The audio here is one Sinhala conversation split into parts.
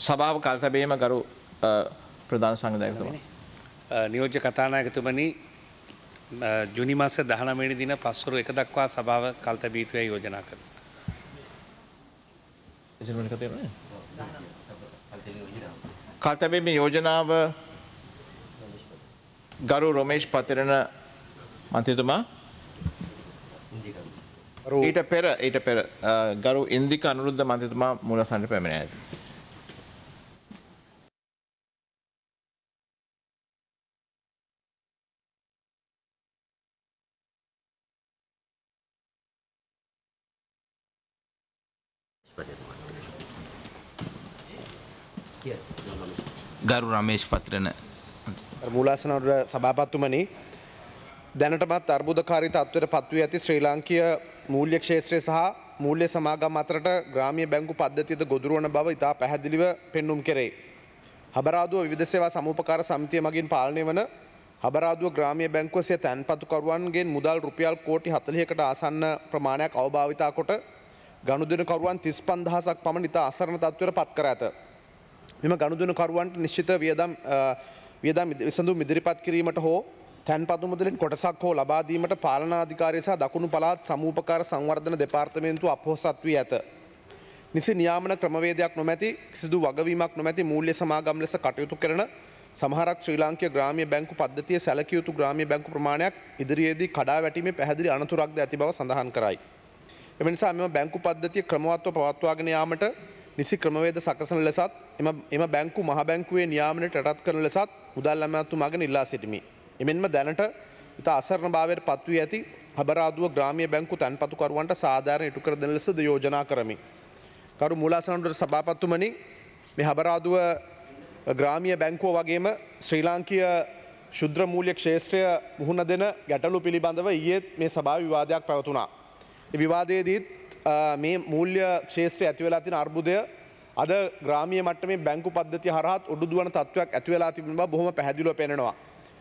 සභාව කල්තබීම ගරු ප්‍රධාන සංවිධායකතුමා. නියෝජ්‍ය කතානායකතුමනි ජුනි මාස 19 වෙනි දින පස්වරු 1 දක්වා සභාව කල්තබී යුතුයි යෝජනා කරනවා. කල්තබීම යෝජනාව ගරු රොමේෂ් පතිරණ මන්ත්‍රීතුමා ඊට පෙර ගරු ඉන්දික අනුරුද්ධ මන්ත්‍රීතුමා මූලසටහනට පැමිණ ඇත. ගරු රමේෂ් පත්‍රන මූලාසනවර සභාපතිතුමනි දැනටමත් අර්බුදකාරී තත්ත්වයට පත්වී ඇති ශ්‍රී ලාංකීය මූල්‍ය ක්ෂේත්‍රය සහ මූල්‍ය සමාගම් අතරට ග්‍රාමීය බැංකු පද්ධතියද ගොදුරු වන බව ඉතා පැහැදිලිව පෙන්눔 කෙරේ. හබරාදුව විවිධ සේවා සමූපකාර සමිතිය මගින් පාලනය වන හබරාදුව ග්‍රාමීය බැංකුව සිය තැන්පතුකරුවන්ගෙන් මුදල් රුපියල් කෝටි 40කට ආසන්න ප්‍රමාණයක් අවභාවිතා කොට ගනුදෙනුකරුවන් 35000ක් පමණ ඉතා අසරණ තත්ත්වයට පත් කර ඇත. මෙම ගනුදෙනුකරුවන්ට නිශ්චිත වියදම් විසඳුම් ඉදිරිපත් කිරීමට හෝ තැන්පතු මුදලින් කොටසක් හෝ ලබා දීමට පාලනාධිකාරිය සහ දකුණු පළාත් සමූපකාර සංවර්ධන දෙපාර්තමේන්තුව අපොහොසත් වී ඇත. නිසි නියාමන ක්‍රමවේදයක් නොමැති කිසිදු වගවීමක් නොමැති මූල්‍ය සමාගම් ලෙස කටයුතු කරන සමහරක් ශ්‍රී ලාංකීය ග්‍රාමීය බැංකු පද්ධතිය සැලකිය යුතු ග්‍රාමීය බැංකු ප්‍රමාණයක් ඉදිරියේදී කඩා වැටීමේ පැහැදිලි අනතුරක්ද ඇති බව සඳහන් කරයි. එම නිසා මෙම බැංකු පද්ධතිය ක්‍රමවත්ව පවත්වාගෙන යාමට නිසි ක්‍රමවේද සකසන ලෙසත් එම බැංකු මහ බැංකුවේ නියාමනයට යටත් කරන ලෙසත් මුදල් ඇමතුමාගෙන් ඉල්ලා සිටිමි. එමෙන්ම දැනට ඉතා අසරණ භාවයට පත්වී ඇති හබරාදුව ග්‍රාමීය බැංකු තැන්පතුකරුවන්ට සාධාරණ ඉටු කර දෙන ලෙසද යෝජනා කරමි. කරු මූලාසනවර සභාපතිතුමනි මේ හබරාදුව ග්‍රාමීය බැංකුව වගේම ශ්‍රී ලාංකීය ශුද්‍ර මූල්‍ය ක්ෂේත්‍රය මුහුණ දෙන ගැටලු පිළිබඳව ඊයේත් මේ සභාවේ විවාදයක් පැවතුණා. ඒ විවාදයේදීත් මේ මූල්‍ය ක්ෂේත්‍රයේ ඇති වෙලා තියෙන අර්බුදය අද ග්‍රාමීය මට්ටමේ බැංකු පද්ධතිය හරහාත් උඩුදුවන තත්ත්වයක් ඇති වෙලා තිබෙන බව බොහොම පැහැදිලිව පේනවා.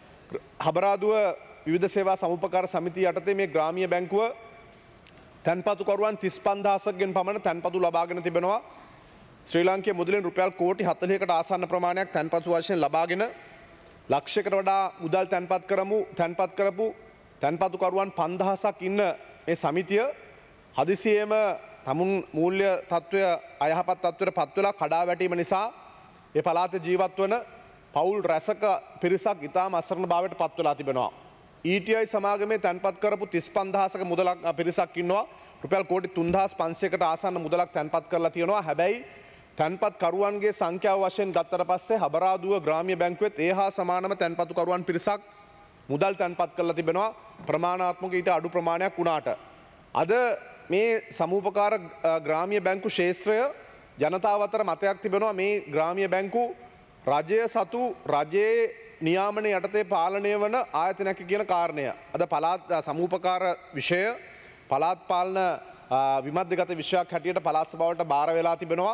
හබරාදුව විවිධ සේවා සමුපකාර සමිතිය යටතේ මේ ග්‍රාමීය බැංකුව තැන්පතුකරුවන් 35000ක්ගෙන් පමණ තැන්පතු ලබාගෙන තිබෙනවා. ශ්‍රී ලාංකීය මුදලින් රුපියල් කෝටි 40කට ආසන්න ප්‍රමාණයක් තැන්පතු වශයෙන් ලබාගෙන ලක්ෂයකට වඩා මුදල් තැන්පත් කරපු තැන්පතුකරුවන් 5000ක් ඉන්න මේ සමිතිය හදිසියේම තමුන් මූල්‍ය තත්ත්වය අයහපත් තත්ත්වයට පත් වෙලා කඩා වැටීම නිසා ඒ පළාතේ ජීවත් වන පවුල් රැසක පිරිසක් ඉතාම අසරණ භාවයට පත් වෙලා තිබෙනවා. ETI සමාගමේ තැන්පත් කරපු 35000ක මුදලක් පිරිසක් ඉන්නවා. රුපියල් කෝටි 3500කට ආසන්න මුදලක් තැන්පත් කරලා තියෙනවා. හැබැයි තැන්පත් කරුවන්ගේ සංඛ්‍යාව වශයෙන් ගත්තට පස්සේ හබරාදුව ග්‍රාමීය බැංකුවෙත් ඒ හා සමානම තැන්පතු කරුවන් පිරිසක් මුදල් තැන්පත් කරලා තිබෙනවා. ප්‍රමාණාත්මක ඊට අඩු ප්‍රමාණයක් වුණාට අද මේ සමූපකාර ග්‍රාමීය බැංකු ක්ෂේත්‍රය ජනතාව අතර මතයක් තිබෙනවා මේ ග්‍රාමීය බැංකු රජය සතු රජයේ නියාමන යටතේ පාලනය වන ආයතනයක් කියන කාරණය. අද පළාත් සමූපකාර විෂය පළාත් පාලන විමධ්‍යගත විෂයක් හැටියට පළාත් සභාවට බාර වෙලා තිබෙනවා.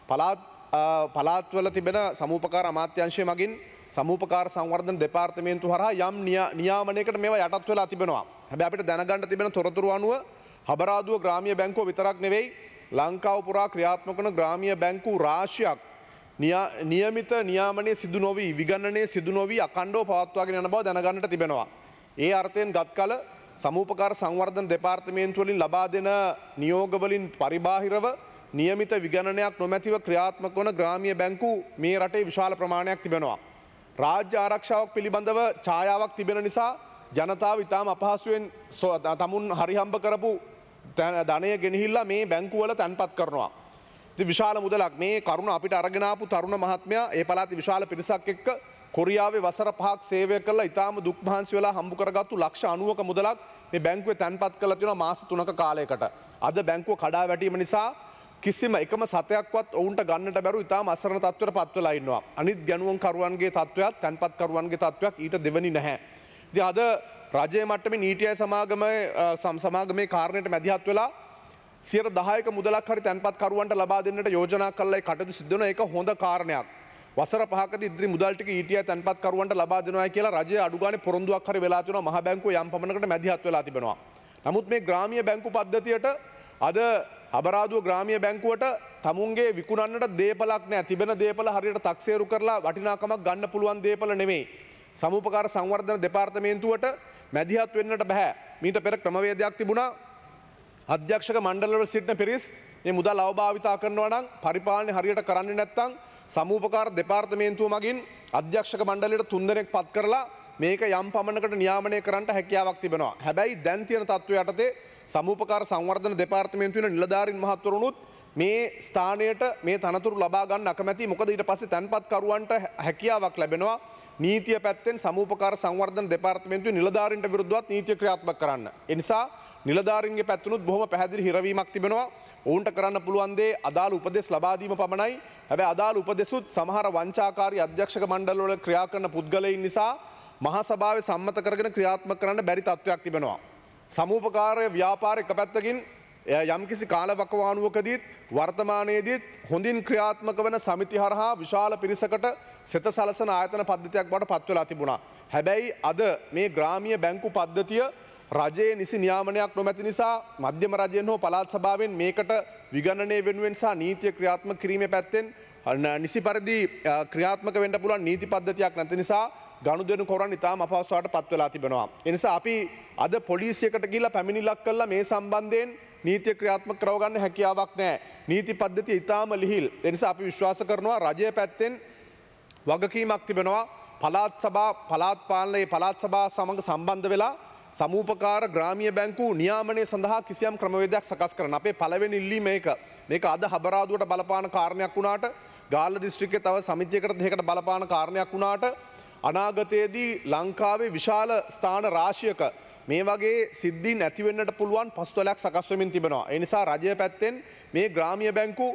පළාත්වල තිබෙන සමූපකාර අමාත්‍යංශය මගින් සමූපකාර සංවර්ධන දෙපාර්තමේන්තුව හරහා යම් නියාමනයකට මේවා යටත් වෙලා තිබෙනවා. හැබැයි අපිට දැනගන්න තිබෙන තොරතුරු අනුව හබරාදුව ග්‍රාමීය බැංකුව විතරක් නෙවෙයි ලංකාව පුරා ක්‍රියාත්මක වන ග්‍රාමීය බැංකු රාශියක් නියමිත නියාමනයේ සිදු නොවී විගණනයේ සිදු නොවී අඛණ්ඩව පවත්වාගෙන යන බව දැනගන්නට තිබෙනවා. ඒ අර්ථයෙන් ගත් කල සමූපකාර සංවර්ධන දෙපාර්තමේන්තුව වලින් ලබා දෙන නියෝග වලින් පරිබාහිරව නියමිත විගණනයක් නොමැතිව ක්‍රියාත්මක වන ග්‍රාමීය බැංකු මේ රටේ විශාල ප්‍රමාණයක් තිබෙනවා. රාජ්‍ය ආරක්ෂාවක් පිළිබඳව ඡායාවක් තිබෙන නිසා ජනතාව ඉතාම අපහසුවෙන් තමුන් හරිහම්බ කරපු ධනය ගෙනහිල්ලා මේ බැංකුවල තැන්පත් කරනවා. ඉතින් විශාල මුදලක් මේ කරුණ අපිට අරගෙන ආපු තරුණ මහත්මයා ඒ පළාතේ විශාල පිරිසක් එක්ක කොරියාවේ වසර 5ක් සේවය කළා ඉතාම දුක් මහන්සි වෙලා හම්බ කරගත්තු ලක්ෂ 90ක මුදලක් මේ බැංකුවේ තැන්පත් කරලා තියෙනවා මාස 3ක කාලයකට. අද බැංකුව කඩා වැටීම නිසා කිසිම එකම සතයක්වත් ඔවුන්ට ගන්නට බැරුව ඉතාම අසරණ තත්ත්වයට පත් වෙලා ඉන්නවා. අනිත් ගැනුම් කරුවන්ගේ තත්ත්වයක් තැන්පත් කරුවන්ගේ තත්ත්වයක් ඊට දෙවෙනි නැහැ. ඉතින් අද රජයේ මට්ටමේ ETI සමාගමේ කාරණයට මැදිහත් වෙලා 10% මුදලක් හරි තැන්පත් කරුවන්ට ලබා දෙන්නට යෝජනා කළා. ඒ කටයුතු සිදු වෙන එක හොඳ කාරණයක්. වසර 5කදී ඉදිරි මුදල් ටික ETI තැන්පත් කරුවන්ට ලබා දෙනවා කියලා රජය අඩු ගානේ පොරොන්දුවක් හරි වෙලා තියෙනවා. මහ බැංකුව යම් පමණකට මැදිහත් වෙලා තිබෙනවා. නමුත් මේ ග්‍රාමීය බැංකු පද්ධතියට අද අබරාදුව ග්‍රාමීය බැංකුවට තමුන්ගේ විකුණන්නට දේපලක් නැහැ. තිබෙන දේපල හරියට තක්සේරු කරලා වටිනාකමක් ගන්න පුළුවන් දේපල නෙමෙයි. සමූපකාර සංවර්ධන දෙපාර්තමේන්තුවට මැදිහත් වෙන්නට බෑ. මීට පෙර ක්‍රමවේදයක් තිබුණා. අධ්‍යක්ෂක මණ්ඩලවල සිටින පිරිස් මේ මුදල් අවභාවිතා කරනවා නම් පරිපාලනය හරියට කරන්නේ නැත්නම් සමූපකාර දෙපාර්තමේන්තුව මගින් අධ්‍යක්ෂක මණ්ඩලයට 3 දෙනෙක් පත් කරලා මේක යම් පමණකට නියාමනය කරන්නට හැකියාවක් තිබෙනවා. හැබැයි දැන් තියෙන තත්ත්වය යටතේ සමූපකාර සංවර්ධන දෙපාර්තමේන්තුවේ නිලධාරීන් මහත්වරුණුත් මේ ස්ථානයට මේ තනතුරු ලබා ගන්න අකමැති. මොකද ඊට පස්සේ තැන්පත් කරුවන්ට හැකියාවක් ලැබෙනවා නීතිය පැත්තෙන් සමූපකාර සංවර්ධන දෙපාර්තමේන්තුවේ නිලධාරීන්ට විරුද්ධවත් නීතිය ක්‍රියාත්මක කරන්න. ඒ නිසා නිලධාරීන්ගේ පැත්තෙනුත් බොහොම පැහැදිලි හිරවීමක් තිබෙනවා. ඔවුන්ට කරන්න පුළුවන් දේ අදාළ උපදෙස් ලබා දීම පමණයි. හැබැයි අදාළ උපදෙසුත් සමහර වංචාකාරී අධ්‍යක්ෂක මණ්ඩලවල ක්‍රියා කරන පුද්ගලයින් නිසා මහා සභාවේ සම්මත කරගෙන ක්‍රියාත්මක කරන්න බැරි තත්ත්වයක් තිබෙනවා. සමූපකාරය ව්‍යාපාර එක පැත්තකින් යම්කිසි කාලවකවානුවකදීත් වර්තමානයේදීත් හොඳින් ක්‍රියාත්මක වන සමිති හරහා විශාල පිරිසකට සෙත සලසන ආයතන පද්ධතියක් බවට පත්වෙලා තිබුණා. හැබැයි අද මේ ග්‍රාමීය බැංකු පද්ධතිය රජයේ නිසි නියාමනයක් නොමැති නිසා මධ්‍යම රජයෙන් හෝ පළාත් සභාවෙන් මේකට විගණනය වෙනුවෙන් සහ නීතිය ක්‍රියාත්මක කිරීමේ පැත්තෙන් නිසි පරිදි ක්‍රියාත්මක වෙන්න පුළුවන් නීති පද්ධතියක් නැති නිසා ගනුදෙනු කරන්න ඉතාම අපහසුතාවට පත් වෙලා තිබෙනවා. ඒ නිසා අපි අද පොලිසියකට ගිහිල්ලා පැමිණිල්ලක් කළා මේ සම්බන්ධයෙන් නීතිය ක්‍රියාත්මක කරවගන්න හැකියාවක් නැහැ. නීති පද්ධතිය ඉතාම ලිහිල්. ඒ නිසා අපි විශ්වාස කරනවා රජයේ පැත්තෙන් වගකීමක් තිබෙනවා පළාත් සභා පළාත් පාලනයේ පළාත් සභා සමග සම්බන්ධ වෙලා සමූපකාර ග්‍රාමීය බැංකු නියාමනය සඳහා කිසියම් ක්‍රමවේදයක් සකස් කරන්න. අපේ පළවෙනි ඉල්ලීම මේක. මේක අද හබරාදුවට බලපාන කාරණයක් වුණාට ගාල්ල දිස්ත්‍රික්කයේ තව සමිතියකට දෙකකට බලපාන කාරණයක් වුණාට අනාගතයේදී ලංකාවේ විශාල ස්ථාන රාශියක මේ වගේ සිද්ධීන් ඇති වෙන්නට පුළුවන් පසුතලයක් සකස් වෙමින් තිබෙනවා. ඒ නිසා රජය පැත්තෙන් මේ ග්‍රාමීය බැංකු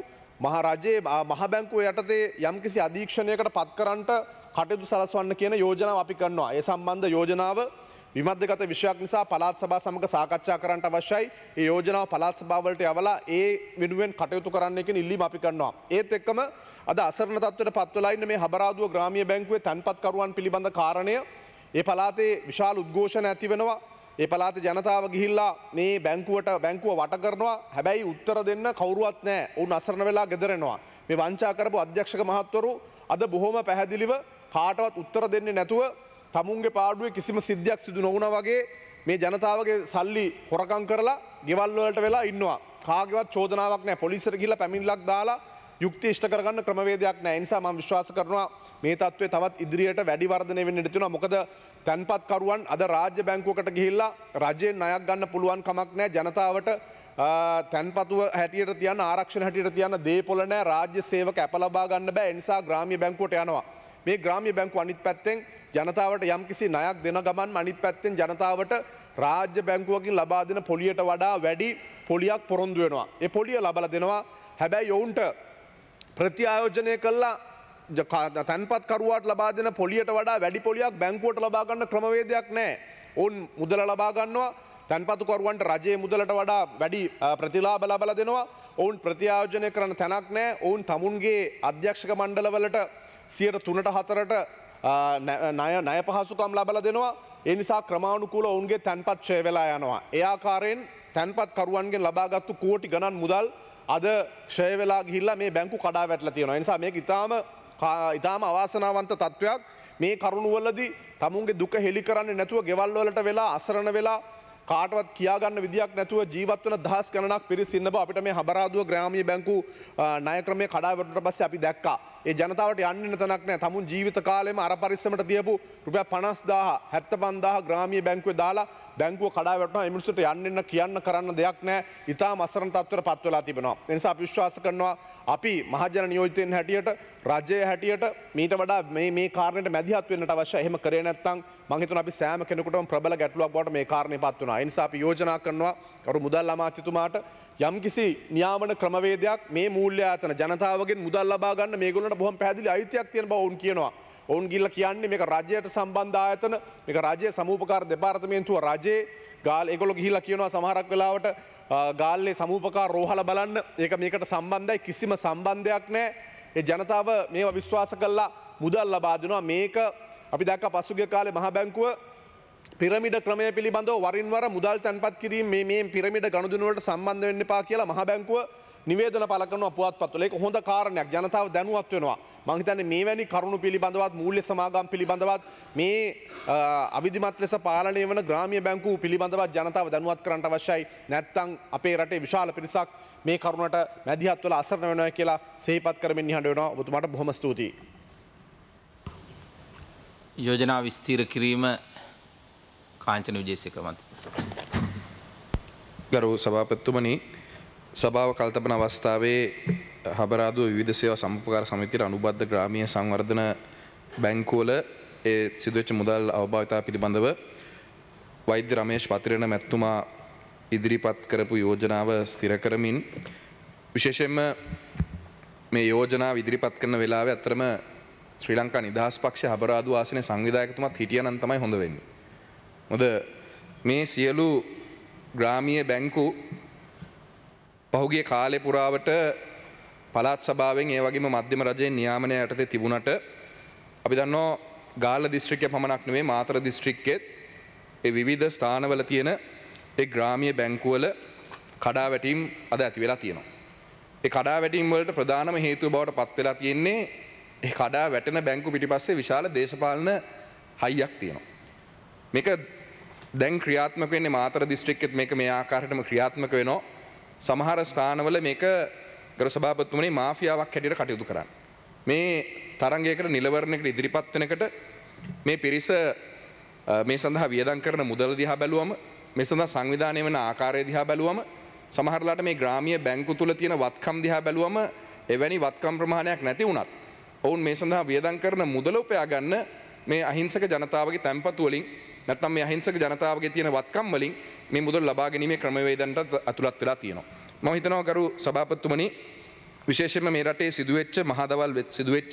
මහ බැංකුව යටතේ යම්කිසි අධීක්ෂණයකට පත් කරන්නට කටයුතු සලස්වන්න කියන යෝජනාව අපි කරනවා. ඒ සම්බන්ධ යෝජනාව විමධ්‍යගත විෂයක් නිසා පළාත් සභාව සමග සාකච්ඡා කරන්නට අවශ්‍යයි. ඒ යෝජනාව පළාත් සභාව වලට යවලා ඒ වෙනුවෙන් කටයුතු කරන්න කියන ඉල්ලීම අපි කරනවා. ඒත් එක්කම අද අසරණ තත්ත්වයට පත් වෙලා ඉන්න මේ හබරාදුව ග්‍රාමීය බැංකුවේ තැන්පත්කරුවන් පිළිබඳ කාරණය ඒ පළාතේ විශාල උද්ඝෝෂණ ඇති වෙනවා. ඒ පළාතේ ජනතාව ගිහිල්ලා මේ බැංකුව වට කරනවා. හැබැයි උත්තර දෙන්න කවුරුවත් නැහැ. උන් අසරණ වෙලා ගෙදර එනවා. මේ වංචා කරපු අධ්‍යක්ෂක මහත්වරු අද බොහොම පැහැදිලිව කාටවත් උත්තර දෙන්නේ නැතුව තමුන්ගේ පාඩුවේ කිසිම සිද්ධියක් සිදු නොවුණා වගේ මේ ජනතාවගේ සල්ලි හොරකම් කරලා ගෙවල් වලට වෙලා ඉන්නවා. කාගේවත් චෝදනාවක් නැහැ. පොලිසියට ගිහිල්ලා පැමිණිල්ලක් දාලා යුක්ති ඉෂ්ට කරගන්න ක්‍රමවේදයක් නැහැ. ඒ නිසා මම විශ්වාස කරනවා මේ තත්ත්වය තවත් ඉදිරියට වැඩි වර්ධනය වෙන්න ඉඩ තියෙනවා. මොකද තැන්පත්කරුවන් අද රාජ්‍ය බැංකුවකට ගිහිල්ලා රජයෙන් ණයක් ගන්න පුළුවන් කමක් නැහැ. ජනතාවට තැන්පතුව හැටියට තියන්න ආරක්ෂණ හැටියට තියන්න දේපොළ නැහැ. රාජ්‍ය සේවක අප ලබා ගන්න බෑ. ඒ නිසා ග්‍රාමීය බැංකුවට යනවා. මේ ග්‍රාමීය බැංකුව අනිත් පැත්තෙන් ජනතාවට යම්කිසි ණයක් දෙන ගමන් අනිත් පැත්තෙන් ජනතාවට රාජ්‍ය බැංකුවකින් ලබා දෙන පොලියට වඩා වැඩි පොලියක් පොරොන්දු වෙනවා. ඒ පොලිය ලබලා දෙනවා. හැබැයි ඔවුන්ට ප්‍රතිආයෝජනය කළා තැන්පත්කරුවාට ලබා දෙන පොලියට වඩා වැඩි පොලියක් බැංකුවට ලබා ගන්න ක්‍රමවේදයක් නැහැ. ඔවුන් මුදල ලබා ගන්නවා. තැන්පතුකරුවන්ට රජයේ මුදලට වඩා වැඩි ප්‍රතිලාභ ලබා දෙනවා. ඔවුන් ප්‍රතිආයෝජනය කරන තැනක් නැහැ. ඔවුන් තමුන්ගේ අධ්‍යක්ෂක මණ්ඩලවලට 3%ට 4%ට ණය පහසුකම් ලබා දෙනවා. ඒ නිසා ක්‍රමානුකූල ඔවුන්ගේ තැන්පත් ඡය වෙලා යනවා. ඒ ආකාරයෙන් තැන්පත්කරුවන්ගෙන් ලබාගත්තු කෝටි ගණන් මුදල් අද ඡය වෙලා ගිහිල්ලා මේ බැංකු කඩා වැටලා තියෙනවා. ඒ නිසා මේක ඉතාම අවාසනාවන්ත තත්වයක්. මේ කරුණවලදී තමුන්ගේ දුක හෙළි කරන්නේ නැතුව ගෙවල් වලට වෙලා අසරණ වෙලා කාටවත් කියාගන්න විදියක් නැතුව ජීවත් වෙන දහස් ගණනක් පිරිස් ඉන්න බව අපිට මේ හබරාදුව ග්‍රාමීය බැංකු ණය ක්‍රමයේ කඩා වැටුණට පස්සේ අපි දැක්කා. ඒ ජනතාවට යන්නේ නැතනක් නැහැ. තමුන් ජීවිත කාලෙම අර පරිස්සමට තියපු රුපියල් 50000 75000 ග්‍රාමීය බැංකුවේ දාලා බැංකුව කඩා වැටුණා. ඒ මිනිස්සුන්ට යන්න කියන්න කරන්න දෙයක් නැහැ. ඉතාම අසරණ තත්ත්වයට පත් වෙලා තිබෙනවා. ඒ නිසා අපි විශ්වාස කරනවා අපි මහජන නියෝජිතයින් හැටියට රජයේ හැටියට මීට වඩා මේ කාරණයට මැදිහත් වෙන්නට අවශ්‍යයි. එහෙම කරේ නැත්නම් මම හිතනවා අපි සෑම කෙනෙකුටම ප්‍රබල ගැටලුවක් බවට මේ කාරණේ පත් වෙනවා. ඒ නිසා අපි යෝජනා කරනවා කරු මුදල් අමාත්‍යතුමාට යම්කිසි නියාමන ක්‍රමවේදයක් මේ මූල්‍ය ආයතන ජනතාවගෙන් මුදල් ලබා ගන්න මේගොල්ලන්ට බොහොම පැහැදිලි අයිතියක් තියෙන බව ඔවුන් කියනවා. ඔවුන් ගිහිල්ලා කියන්නේ මේක රජයට සම්බන්ධ ආයතන, මේක රජයේ සමූපකාර දෙපාර්තමේන්තුව රජයේ ඒගොල්ලෝ ගිහිල්ලා කියනවා සමහරක් වෙලාවට ගාල්ලේ සමූපකාර රෝහල බලන්න ඒක මේකට සම්බන්ධයි කිසිම සම්බන්ධයක් නැහැ. ඒ ජනතාව මේවා විශ්වාස කළා මුදල් ලබා දෙනවා. මේක අපි දැක්ක පසුගිය කාලේ මහ බැංකුව පිරමිඩ ක්‍රමය පිළිබඳව වරින් වර මුදල් තැන්පත් කිරීම මේ පිරමිඩ ගනුදෙනු වලට සම්බන්ධ වෙන්න එපා කියලා මහ බැංකුව නිවේදන පළ කරනවා පුවත්පත්වල. ඒක හොඳ කාරණයක්. ජනතාව දැනුවත් වෙනවා. මම හිතන්නේ මේවැනි කරුණු පිළිබඳවත් මූල්‍ය සමාගම් පිළිබඳවත් මේ අවිධිමත් ලෙස පාලනය වන ග්‍රාමීය බැංකුව පිළිබඳවත් ජනතාව දැනුවත් කරන්නට අවශ්‍යයි. නැත්නම් අපේ රටේ විශාල පිරිසක් මේ කරුණට මැදිහත් වෙලා අසරණ වෙනවා කියලා සිහිපත් කරමින් නිහඬ වෙනවා. ඔබතුමාට බොහොම ස්තුතියි. යෝජනා විස්තීර කිරීම කාංචන විජේසේකර මන්ත්‍රී. ගරු සභාපතිතුමනි, සභාව කල්තබන අවස්ථාවේ හබරාදුව විවිධ සේවා සම්පකාර සමිතියට අනුබද්ධ ග්‍රාමීය සංවර්ධන බැංකුවල ඒ සිදුවෙච්ච මුදල් අවභාවිතා පිළිබඳව වෛද්‍ය රමේෂ් පතිරණ මැතිතුමා ඉදිරිපත් කරපු යෝජනාව ස්ථිර කරමින් විශේෂයෙන්ම මේ යෝජනාව ඉදිරිපත් කරන වෙලාවේ අතරම ශ්‍රී ලංකා නිදහස් පක්ෂ හබරාදුව ආසනයේ සංවිධායකතුමාත් හිටියනම් තමයි හොඳ වෙන්නේ. මොකද මේ සියලු ග්‍රාමීය බැංකු පහුගිය කාලේ පුරාවට පළාත් සභාවෙන් ඒ වගේම මධ්‍යම රජයේ නියාමනය යටතේ තිබුණට අපි දන්නවා ගාල්ල දිස්ත්‍රික්කය පමණක් නෙවෙයි මාතර දිස්ත්‍රික්කෙත් ඒ විවිධ ස්ථානවල තියෙන ඒ ග්‍රාමීය බැංකුවල කඩාවැටීම් අද ඇති වෙලා තියෙනවා. ඒ කඩාවැටීම් වලට ප්‍රධානම හේතුව බවට පත් වෙලා තියෙන්නේ ඒ කඩාවැටෙන බැංකු පිටිපස්සේ විශාල දේශපාලන හයියක් තියෙනවා. මේක දැන් ක්‍රියාත්මක වෙන්නේ මාතර දිස්ත්‍රික්කෙත් මේක මේ ආකාරයටම ක්‍රියාත්මක වෙනවා. සමහර ස්ථානවල මේක ගරු සභාපතිතුමනි මාෆියාවක් හැටියට කටයුතු කරන්නේ. මේ තරංගයකට නිලවරණයකට ඉදිරිපත් වෙනකොට මේ පිරිස මේ සඳහා වියදම් කරන මුදල දිහා බැලුවම මේ සඳහා සංවිධානය වෙන ආකාරය දිහා බැලුවම සමහරලාට මේ ග්‍රාමීය බැංකු තුල තියෙන වත්කම් දිහා බැලුවම එවැනි වත්කම් ප්‍රමාණයක් නැති වුණත් ඔවුන් මේ සඳහා වියදම් කරන මුදල උපයා ගන්න මේ අහිංසක ජනතාවගේ තැන්පතු වලින් නැත්නම් මේ අහිංසක ජනතාවගේ තියෙන වත්කම් වලින් මේ මුදල් ලබා ගැනීමේ ක්‍රමවේදයන්ට අතුලත් වෙලා තියෙනවා. මම හිතනවා ගරු සභාපතිතුමනි විශේෂයෙන්ම මේ රටේ සිදුවෙච්ච මහදවල් සිදුවෙච්ච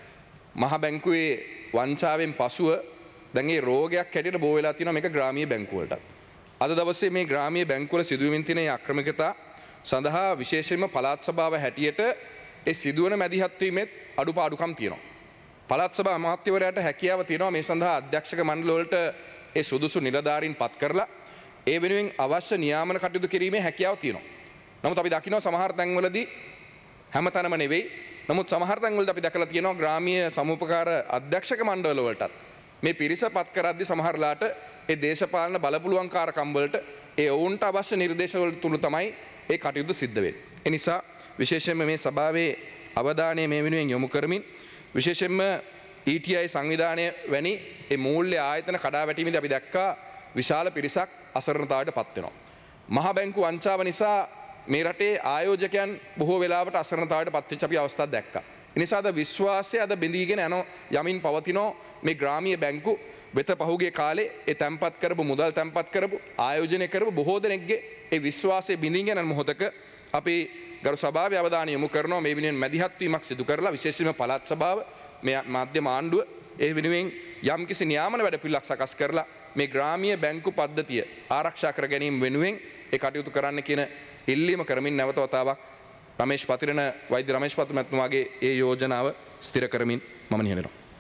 මහ බැංකුවේ වංචාවෙන් පසුව දැන් ඒ රෝගයක් හැටියට බෝ වෙලා තියෙනවා මේක ග්‍රාමීය බැංකු වලට. අද දවසේ මේ ග්‍රාමීය බැංකු වල සිදුවෙමින් තියෙන මේ ආක්‍රමකතා සඳහා විශේෂයෙන්ම පළාත් සභාව හැටියට ඒ සිදුවන මැදිහත් වීමෙත් අඩුපාඩුකම් තියෙනවා. පළාත් සභා අමාත්‍යවරයාට හැකියාව තියෙනවා මේ සඳහා අධ්‍යක්ෂක මණ්ඩල වලට ඒ සුදුසු නිලධාරීන් පත් කරලා ඒ වෙනුවෙන් අවශ්‍ය නියාමන කටයුතු කිරීමේ හැකියාව තියෙනවා. නමුත් අපි දකිනවා සමහර තැන්වලදී හැමතැනම නෙවෙයි. නමුත් සමහර තැන්වලදී අපි දැකලා තියෙනවා ග්‍රාමීය සමුපකාර අධ්‍යක්ෂක මණ්ඩල වලටත් මේ පිරිස පත් කරද්දී සමහරලාට ඒ දේශපාලන බලපුලුවන්කාරකම් වලට ඒ ඔවුන්ට අවශ්‍ය නිර්දේශ වල තුල තමයි ඒ කටයුතු සිද්ධ වෙන්නේ. ඒ නිසා විශේෂයෙන්ම මේ සභාවේ අවධානය මේ වෙනුවෙන් යොමු කරමින් විශේෂයෙන්ම ETI සංවිධානය වැනි ඒ මූල්‍ය ආයතන කඩාවැටීමේදී අපි දැක්කා විශාල පිරිසක් අසරණතාවයට පත් වෙනවා. මහ බැංකු වංචාව නිසා මේ රටේ ආයෝජකයන් බොහෝ වෙලාවට අසරණතාවයට පත් වෙච්ච අපි අවස්ථා දැක්කා. ඒ නිසා අද විශ්වාසය අද බිඳීගෙන යමින් පවතිනෝ මේ ග්‍රාමීය බැංකු වෙත පහුගිය කාලේ ඒ තැන්පත් කරපු මුදල් තැන්පත් කරපු ආයෝජනය කරපු බොහෝ දෙනෙක්ගේ ඒ විශ්වාසය බිඳීගෙන යන මොහොතක අපි ගරු සභාවේ අවධානය යොමු කරනවා මේ වෙනුවෙන් මැදිහත් වීමක් සිදු කරලා විශේෂයෙන්ම පළාත් සභාව මේ මාධ්‍යම ආණ්ඩුව ඒ වෙනුවෙන් යම්කිසි නියාමන වැඩපිළිවෙලක් සකස් කරලා මේ ග්‍රාමීය බැංකු පද්ධතිය ආරක්ෂා කර ගැනීම වෙනුවෙන් ඒ කටයුතු කරන්න කියන ඉල්ලීම කරමින් නැවත වතාවක් රමේෂ් පතිරණ වෛද්‍ය රමේෂ් පතිරණ මහත්මයාගේ ඒ යෝජනාව ස්ථිර කරමින් මම නිහඬ වෙනවා.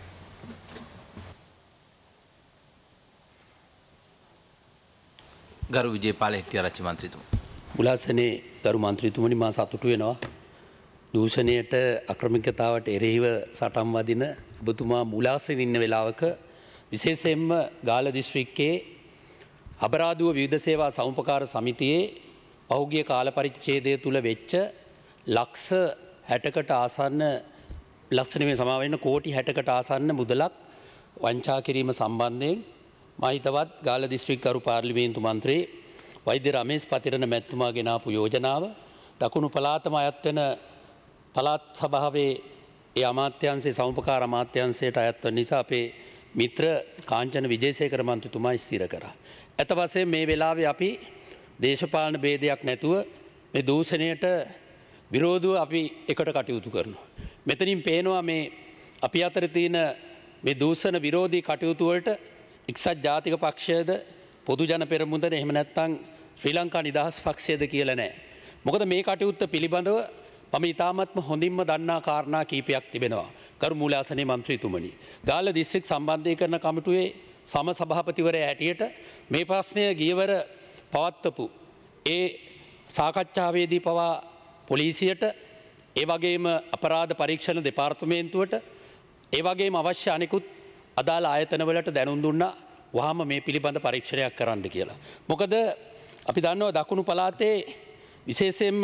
ගරු විජේපාල හෙට්ටිආරච්චි මන්ත්‍රීතුමා. මුලාසනේ ගරු මන්ත්‍රීතුමනි මා සතුටු වෙනවා. දූෂණයට අක්‍රමිකතාවට එරෙහිව සටන් වදින ඔබතුමා මුලාසෙන් ඉන්න වෙලාවක විශේෂයෙන්ම ගාල්ල දිස්ත්‍රික්කයේ අබරාදුව විවිධ සේවා සමුපකාර සමිතියේ පහුගිය කාල පරිච්ඡේදය තුල වෙච්ච ලක්ෂ 60කට ආසන්න ලක්ෂ නෙමෙයි සමාවෙන්න කෝටි 60කට ආසන්න මුදලක් වංචා කිරීම සම්බන්ධයෙන් මහිතවත් ගාල්ල දිස්ත්‍රික් කරු පාර්ලිමේන්තු මන්ත්‍රී වෛද්‍ය රමේෂ් පතිරණ මැතිතුමා ගෙනාපු යෝජනාව දකුණු පළාතම අයත් වෙන පළාත් සභාවේ ඒ අමාත්‍යාංශයේ සමුපකාර අමාත්‍යාංශයට අයත් වෙන නිසා අපේ මිත්‍ර කාංචන විජේසේකර මන්ත්‍රීතුමා ස්ථිර කරා. අත වශයෙන් මේ වෙලාවේ අපි දේශපාලන ભેදයක් නැතුව මේ දූෂණයට විරෝධව අපි එකට කටයුතු කරනවා. මෙතනින් පේනවා මේ අපි අතර තියෙන මේ දූෂණ විරෝධී කටයුතු වලට එක්සත් ජාතික පක්ෂයද පොදු ජන පෙරමුණද එහෙම නැත්නම් ශ්‍රී ලංකා නිදහස් පක්ෂයද කියලා නැහැ. මොකද මේ කටයුත්ත පිළිබඳව මම ඉතාමත්ම හොඳින්ම දන්නා කාරණා කීපයක් තිබෙනවා. කරු මූලාසනයේ මන්ත්‍රීතුමනි. ගාල්ල දිස්ත්‍රික් සම්බන්ධීකරණ කමිටුවේ සම සභාපතිවරයා හැටියට මේ ප්‍රශ්නය ගියවර පවත්වපු ඒ සාකච්ඡාවේදී පවා පොලිසියට ඒ වගේම අපරාධ පරීක්ෂණ දෙපාර්තමේන්තුවට ඒ වගේම අවශ්‍ය අනිකුත් අදාළ ආයතනවලට දැනුම් දුන්නා වහාම මේ පිළිබඳ පරීක්ෂණයක් කරන්න කියලා. මොකද අපි දන්නවා දකුණු පළාතේ විශේෂයෙන්ම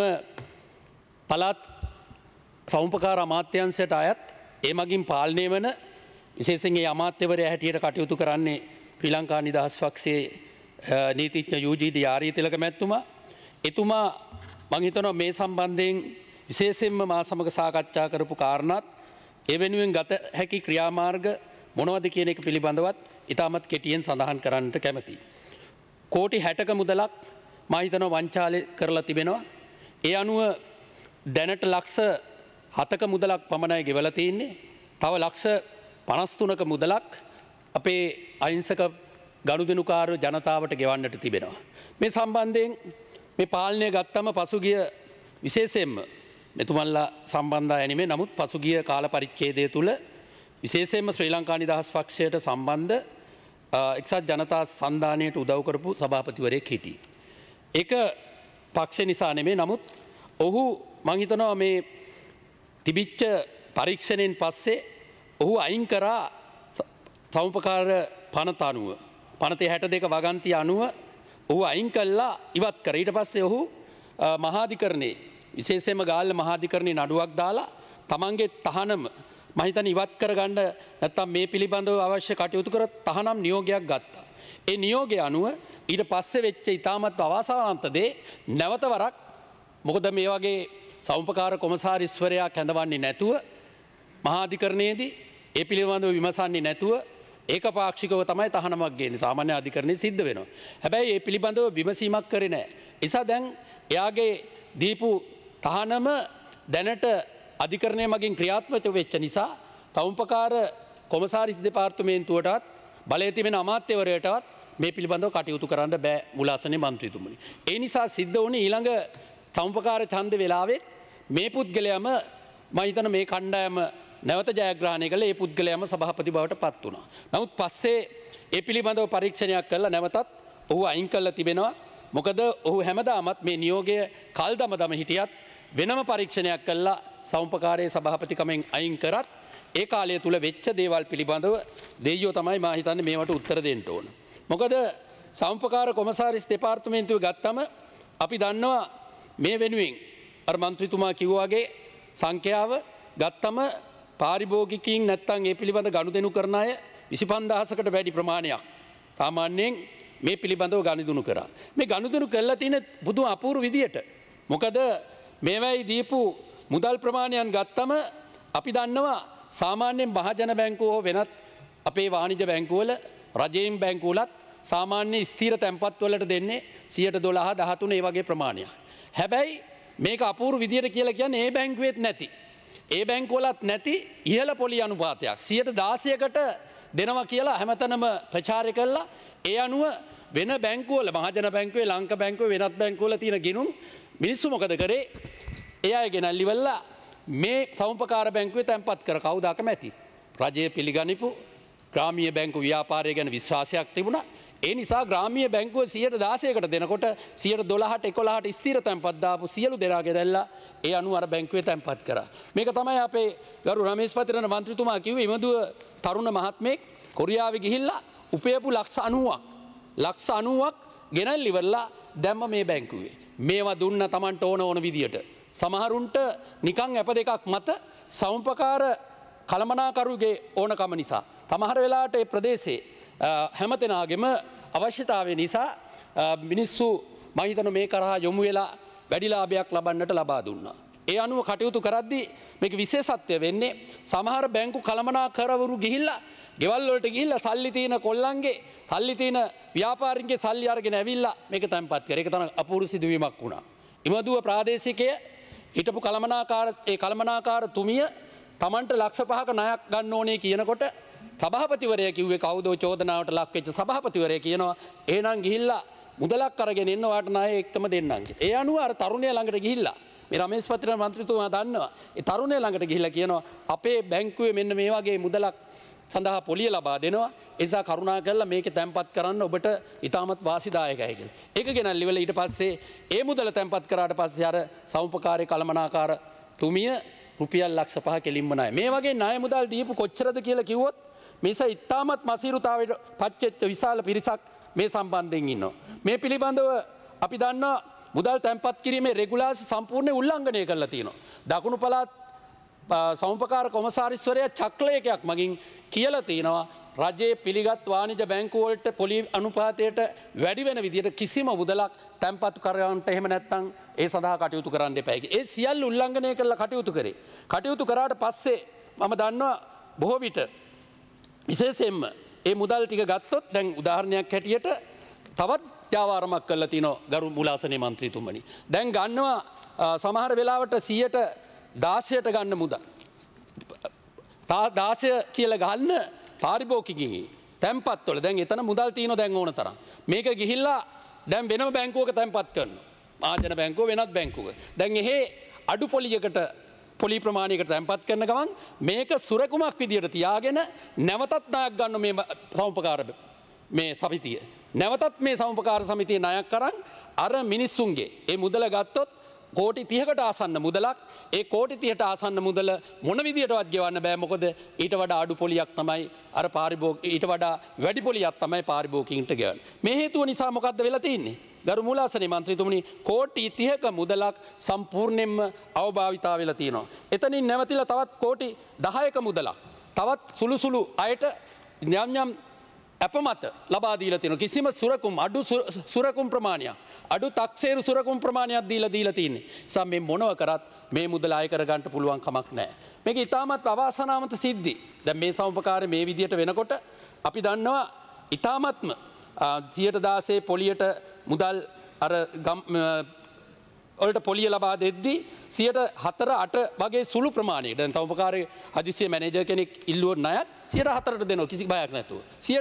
පළාත් සෞම්පකාර අමාත්‍යංශයට අයත් ඒ මගින් පාලනය වන විශේෂයෙන් ඒ අමාත්‍යවරයා හැටියට කටයුතු කරන්නේ ශ්‍රී ලංකා නිදහස් පක්ෂයේ නීතිඥ යූජී ආරීතිලක මැතිතුමා. එතුමා මං හිතනවා මේ සම්බන්ධයෙන් විශේෂයෙන්ම මා සමග සාකච්ඡා කරපු කාරණාත් ඒ වෙනුවෙන් ගත හැකි ක්‍රියාමාර්ග මොනවද කියන එක පිළිබඳවත් ඉතාමත් කෙටියෙන් සඳහන් කරන්නට කැමතියි. කෝටි 60ක මුදලක් මා හිතනවා වංචාලේ කරලා තිබෙනවා. ඒ අනුව දැනට ලක්ෂ 7ක මුදලක් පමණයි ගෙවලා තියෙන්නේ. තව ලක්ෂ 53ක මුදලක් අපේ අහිංසක ගනුදෙනුකාර ජනතාවට ගෙවන්නට තිබෙනවා. මේ සම්බන්ධයෙන් මේ පාලනය ගත්තම පසුගිය විශේෂයෙන්ම මෙතුමන්ලා සම්බන්ධ ඇනිමේ නමුත් පසුගිය කාල පරිච්ඡේදය තුළ විශේෂයෙන්ම ශ්‍රී ලංකා නිදහස් පක්ෂයට සම්බන්ධ එක්සත් ජනතා සන්ධානයට උදව් කරපු සභාපතිවරයෙක් හිටියේ. ඒක පක්ෂ නිසා නෙමේ නමුත් ඔහු මං හිතනවා මේ තිබිච්ච පරීක්ෂණයෙන් පස්සේ ඔහු අයින් කරා සෞම්පකාර පනත අනුව පනතේ 62 වගන්තිය අනුව ඔහු අයින් කළා ඉවත් කර ඊට පස්සේ ඔහු මහාධිකරණයේ විශේෂයෙන්ම ගාල්ල මහාධිකරණයේ නඩුවක් දාලා තමන්ගේ තහනම මම හිතන්නේ ඉවත් කරගන්න නැත්තම් මේ පිළිබඳව අවශ්‍ය කටයුතු කර තහනම් නියෝගයක් ගත්තා. ඒ නියෝගය අනුව ඊට පස්සේ වෙච්ච ඉතාමත් අවාසනාවන්ත දේ නැවත වරක් මොකද මේ වගේ සෞම්පකාර කොමසාරිස්වරයා කැඳවන්නේ නැතුව මහාධිකරණයේදී ඒ පිළිබඳව විමසන්නේ නැතුව ඒකපාක්ෂිකව තමයි තහනමක් ගේන්නේ. සාමාන්‍ය අධිකරණයේ සිද්ධ වෙනවා. හැබැයි ඒ පිළිබඳව විමසීමක් කරේ නැහැ. නිසා දැන් එයාගේ දීපු තහනම දැනට අධිකරණය මගින් ක්‍රියාත්මක වෙච්ච නිසා තවුම්පකාර කොමසාරිස් දෙපාර්තමේන්තුවටත් බලය තිබෙන අමාත්‍යවරයටත් මේ පිළිබඳව කටයුතු කරන්න බෑ මුලාසනේ මන්ත්‍රීතුමනි. ඒ නිසා සිද්ධ වුණේ ඊළඟ තවුම්පකාර ඡන්ද වෙලාවෙත් මේ පුද්ගලයාම මම හිතන මේ කණ්ඩායම නැවත ජයග්‍රහණය කළ ඒ පුද්ගලයාම සභාපති බවට පත් වුණා. නමුත් පස්සේ ඒ පිළිබඳව පරීක්ෂණයක් කළා නැවතත් ඔහු අයින් කළා තිබෙනවා. මොකද ඔහු හැමදාමත් මේ නියෝගය කල්දම හිටියත් වෙනම පරීක්ෂණයක් කළා සෞම්පකාරයේ සභාපතිකමෙන් අයින් කරත් ඒ කාලය තුල වෙච්ච දේවල් පිළිබඳව දෙයියෝ තමයි මා හිතන්නේ මේවට උත්තර දෙන්න ඕන. මොකද සෞම්පකාර කොමසාරිස් දෙපාර්තමේන්තුව ගත්තම අපි දන්නවා මේ වෙනුවෙන් අර මන්ත්‍රීතුමා කිව්වා වගේ සංඛ්‍යාව ගත්තම පාරිභෝගිකයින් නැත්තම් ඒ පිළිබඳ ගනුදෙනු කරන අය 25000කට වැඩි ප්‍රමාණයක් සාමාන්‍යයෙන් මේ පිළිබඳව ගනුදෙනු කරා. මේ ගනුදෙනු කළා තියෙන බුදුන් අපූර්ව විදියට. මොකද මේවයි දීපු මුදල් ප්‍රමාණයන් ගත්තම අපි දන්නවා සාමාන්‍යයෙන් මහජන බැංකුව හෝ වෙනත් අපේ වාණිජ බැංකුවල රජයෙන් බැංකුවලත් සාමාන්‍ය ස්ථීර තැන්පත් වලට දෙන්නේ 12 13 ඒ වගේ ප්‍රමාණයක්. හැබැයි මේක අපූර්ව විදියට කියලා කියන්නේ ඒ බැංකුවෙත් නැති. ඒ බැංකුවලත් නැති ඉහළ පොලි අනුපාතයක් 16%කට දෙනවා කියලා හැමතැනම ප්‍රචාරය කළා. ඒ අනුව වෙන බැංකුවල මහජන බැංකුවේ ලංකා බැංකුවේ වෙනත් බැංකුවල තියෙන ගිණුම් මිනිස්සු මොකද කරේ? ඒ අය ගෙනල්ලිවලා මේ සෞම්පකාර බැංකුවේ තැන්පත් කර කවුද අකමැති? රජය පිළිගනිපු ග්‍රාමීය බැංකු ව්‍යාපාරය ගැන විශ්වාසයක් තිබුණා. ඒ නිසා ග්‍රාමීය බැංකුව 16%කට දෙනකොට 12%ට 11%ට ස්ථිර තැන්පත් දාපු සියලු දෙනා ගෙදල්ලා ඒ අනුව අර බැංකුවේ තැන්පත් කරා. මේක තමයි අපේ ගරු රමේෂ් පතිරණ මන්ත්‍රීතුමා කිව්වේ ඉමදුව තරුණ මහත්මයෙක් කොරියාවේ ගිහිල්ලා උපයපු ලක්ෂ 90ක් ගෙනල්ලිවලා දැම්ම මේ බැංකුවේ. මේවා දුන්න Tamanට ඕන විදියට. සමහරුන්ට නිකන් අප දෙකක් මත සෞම්පකාර කළමනාකරුගේ ඕනකම නිසා. සමහර වෙලාවට ඒ ප්‍රදේශයේ හැමතෙනාගෙම අවශ්‍යතාවය නිසා මිනිස්සු මම හිතන මේ කරහා යොමු වෙලා වැඩි ලාභයක් ලබන්නට ලබා දුන්නා. ඒ අනුව කටයුතු කරද්දී මේක විශේෂත්වය වෙන්නේ සමහර බැංකු කළමනාකරවරු ගිහිල්ලා ගෙවල් වලට ගිහිල්ලා සල්ලි තියෙන කොල්ලන්ගේ සල්ලි තියෙන ව්‍යාපාරිකගේ සල්ලි අරගෙන ඇවිල්ලා මේක තැන්පත් කරා. ඒක තමයි අපූර්ව සිදුවීමක් වුණා. ඉමදුව ප්‍රාදේශිකය හිටපු කළමනාකාර තුමිය Tamanට ලක්ෂ 5ක ණයක් ගන්න ඕනේ කියනකොට සභාපතිවරයා කිව්වේ කවුද චෝදනාවට ලක් වෙච්ච සභාපතිවරයා කියනවා එහෙනම් ගිහිල්ලා මුදලක් අරගෙන එන්න වාට ණය එක්කම දෙන්නම්. ඒ අනුව අර තරුණයා ළඟට ගිහිල්ලා මේ රමේෂ් පතිරණ මන්ත්‍රීතුමා දන්නවා. ඒ තරුණයා ළඟට ගිහිල්ලා කියනවා අපේ බැංකුවේ මෙන්න මේ වගේ මුදලක් සඳහා පොලිය ලබා දෙනවා. එසා කරුණා කරලා මේක තැන්පත් කරන්න ඔබට ඉතාමත් වාසිදායකයි කියලා. ඒක ගෙනල්ලිවල ඊට පස්සේ ඒ මුදල තැන්පත් කරාට පස්සේ අර සමුපකාරී කළමනාකාර තුමිය රුපියල් ලක්ෂ 5 කෙලින්ම ණය. මේ වගේ ණය මුදල් දීපු කොච්චරද කියලා කිව්වොත් මේස ඉතාමත් මසීරුතාවයට පත්වෙච්ච විශාල පිරිසක් මේ සම්බන්ධයෙන් ඉන්නවා. මේ පිළිබඳව අපි දන්නවා මුදල් තැන්පත් කිරීමේ රෙගුලාසි සම්පූර්ණ උල්ලංඝනය කරලා තියෙනවා. දකුණු පළාත් සමුපකාර කොමසාරිස්වරයා චක්‍රලේඛයක් මගින් කියලා තියෙනවා රජයේ පිළිගත් වාණිජ බැංකු වලට පොලි අනුපාතයට වැඩි වෙන විදිහට කිසිම මුදලක් තැන්පත් කරගන්නට එහෙම නැත්නම් ඒ සඳහා කටයුතු කරන්න එපා. ඒ සියල්ල උල්ලංඝනය කරලා කටයුතු කරේ. කටයුතු කරාට පස්සේ මම දන්නවා බොහෝ විට විශේෂයෙන්ම ඒ මුදල් ටික ගත්තොත් දැන් උදාහරණයක් හැටියට තවත් ජාවාරමක් කරලා තිනවා ගරු මුලාසනේ මන්ත්‍රීතුමනි. දැන් ගන්නවා සමහර වෙලාවට 16ට ගන්න මුදල්. 16 කියලා ගන්න පාරිභෝගිකයන්ගේ තැන්පත්වල දැන් එතන මුදල් තියෙනවා දැන් ඕන තරම්. මේක ගිහිල්ලා දැන් වෙනම බැංකුවක තැන්පත් කරනවා. ආජන බැංකුව වෙනත් බැංකුවක. දැන් එහෙ අඩු පොලියකට පොලි ප්‍රමාණයකට තැන්පත් කරන ගමන් මේක සුරකුමක් විදියට තියාගෙන නැවතත් ණයක් ගන්න මේ සමුපකාර මේ සමිතිය. නැවතත් මේ සමුපකාර සමිතිය ණයක් කරන් අර මිනිස්සුන්ගේ ඒ මුදල ගත්තොත් කෝටි 30කට ආසන්න මුදලක් ඒ කෝටි 30ට ආසන්න මුදල මොන විදියටවත් ගෙවන්න බෑ මොකද ඊට වඩා අඩු පොලියක් තමයි අර ඊට වඩා වැඩි පොලියක් තමයි පාරිභෝගිකයින්ට ගෙවන්නේ. මේ හේතුව නිසා මොකද්ද වෙලා තියෙන්නේ? ගරු මුලාසනේ මන්ත්‍රීතුමනි කෝටි 30ක මුදලක් සම්පූර්ණයෙන්ම අවභාවිතා වෙලා තියෙනවා. එතනින් නැවතිලා තවත් කෝටි 10ක මුදලක් තවත් සුළු අයට යම් අපමත ලබා දීලා තියෙනවා. කිසිම සුරකුම් අඩු සුරකුම් ප්‍රමාණයක් අඩු තක්සේරු සුරකුම් ප්‍රමාණයක් දීලා තියෙන්නේ. නිසා මේ මොනව කරත් මේ මුදල අය කර ගන්න පුළුවන් කමක් නැහැ. මේක ඉතාමත් අවාසනාවන්ත සිද්ධි. දැන් මේ සමුපකාරය මේ විදියට වෙනකොට අපි දන්නවා ඉතාමත්ම 16 පොලියට මුදල් අර වලට පොලිය ලබා දෙද්දී 4-8 වගේ සුළු ප්‍රමාණයකට දැන් තමුපකාරයේ හදිසිය මැනේජර් කෙනෙක් ඉල්ලුවොත් ණයක් 4-8ට දෙනවා කිසි බයක් නැතුව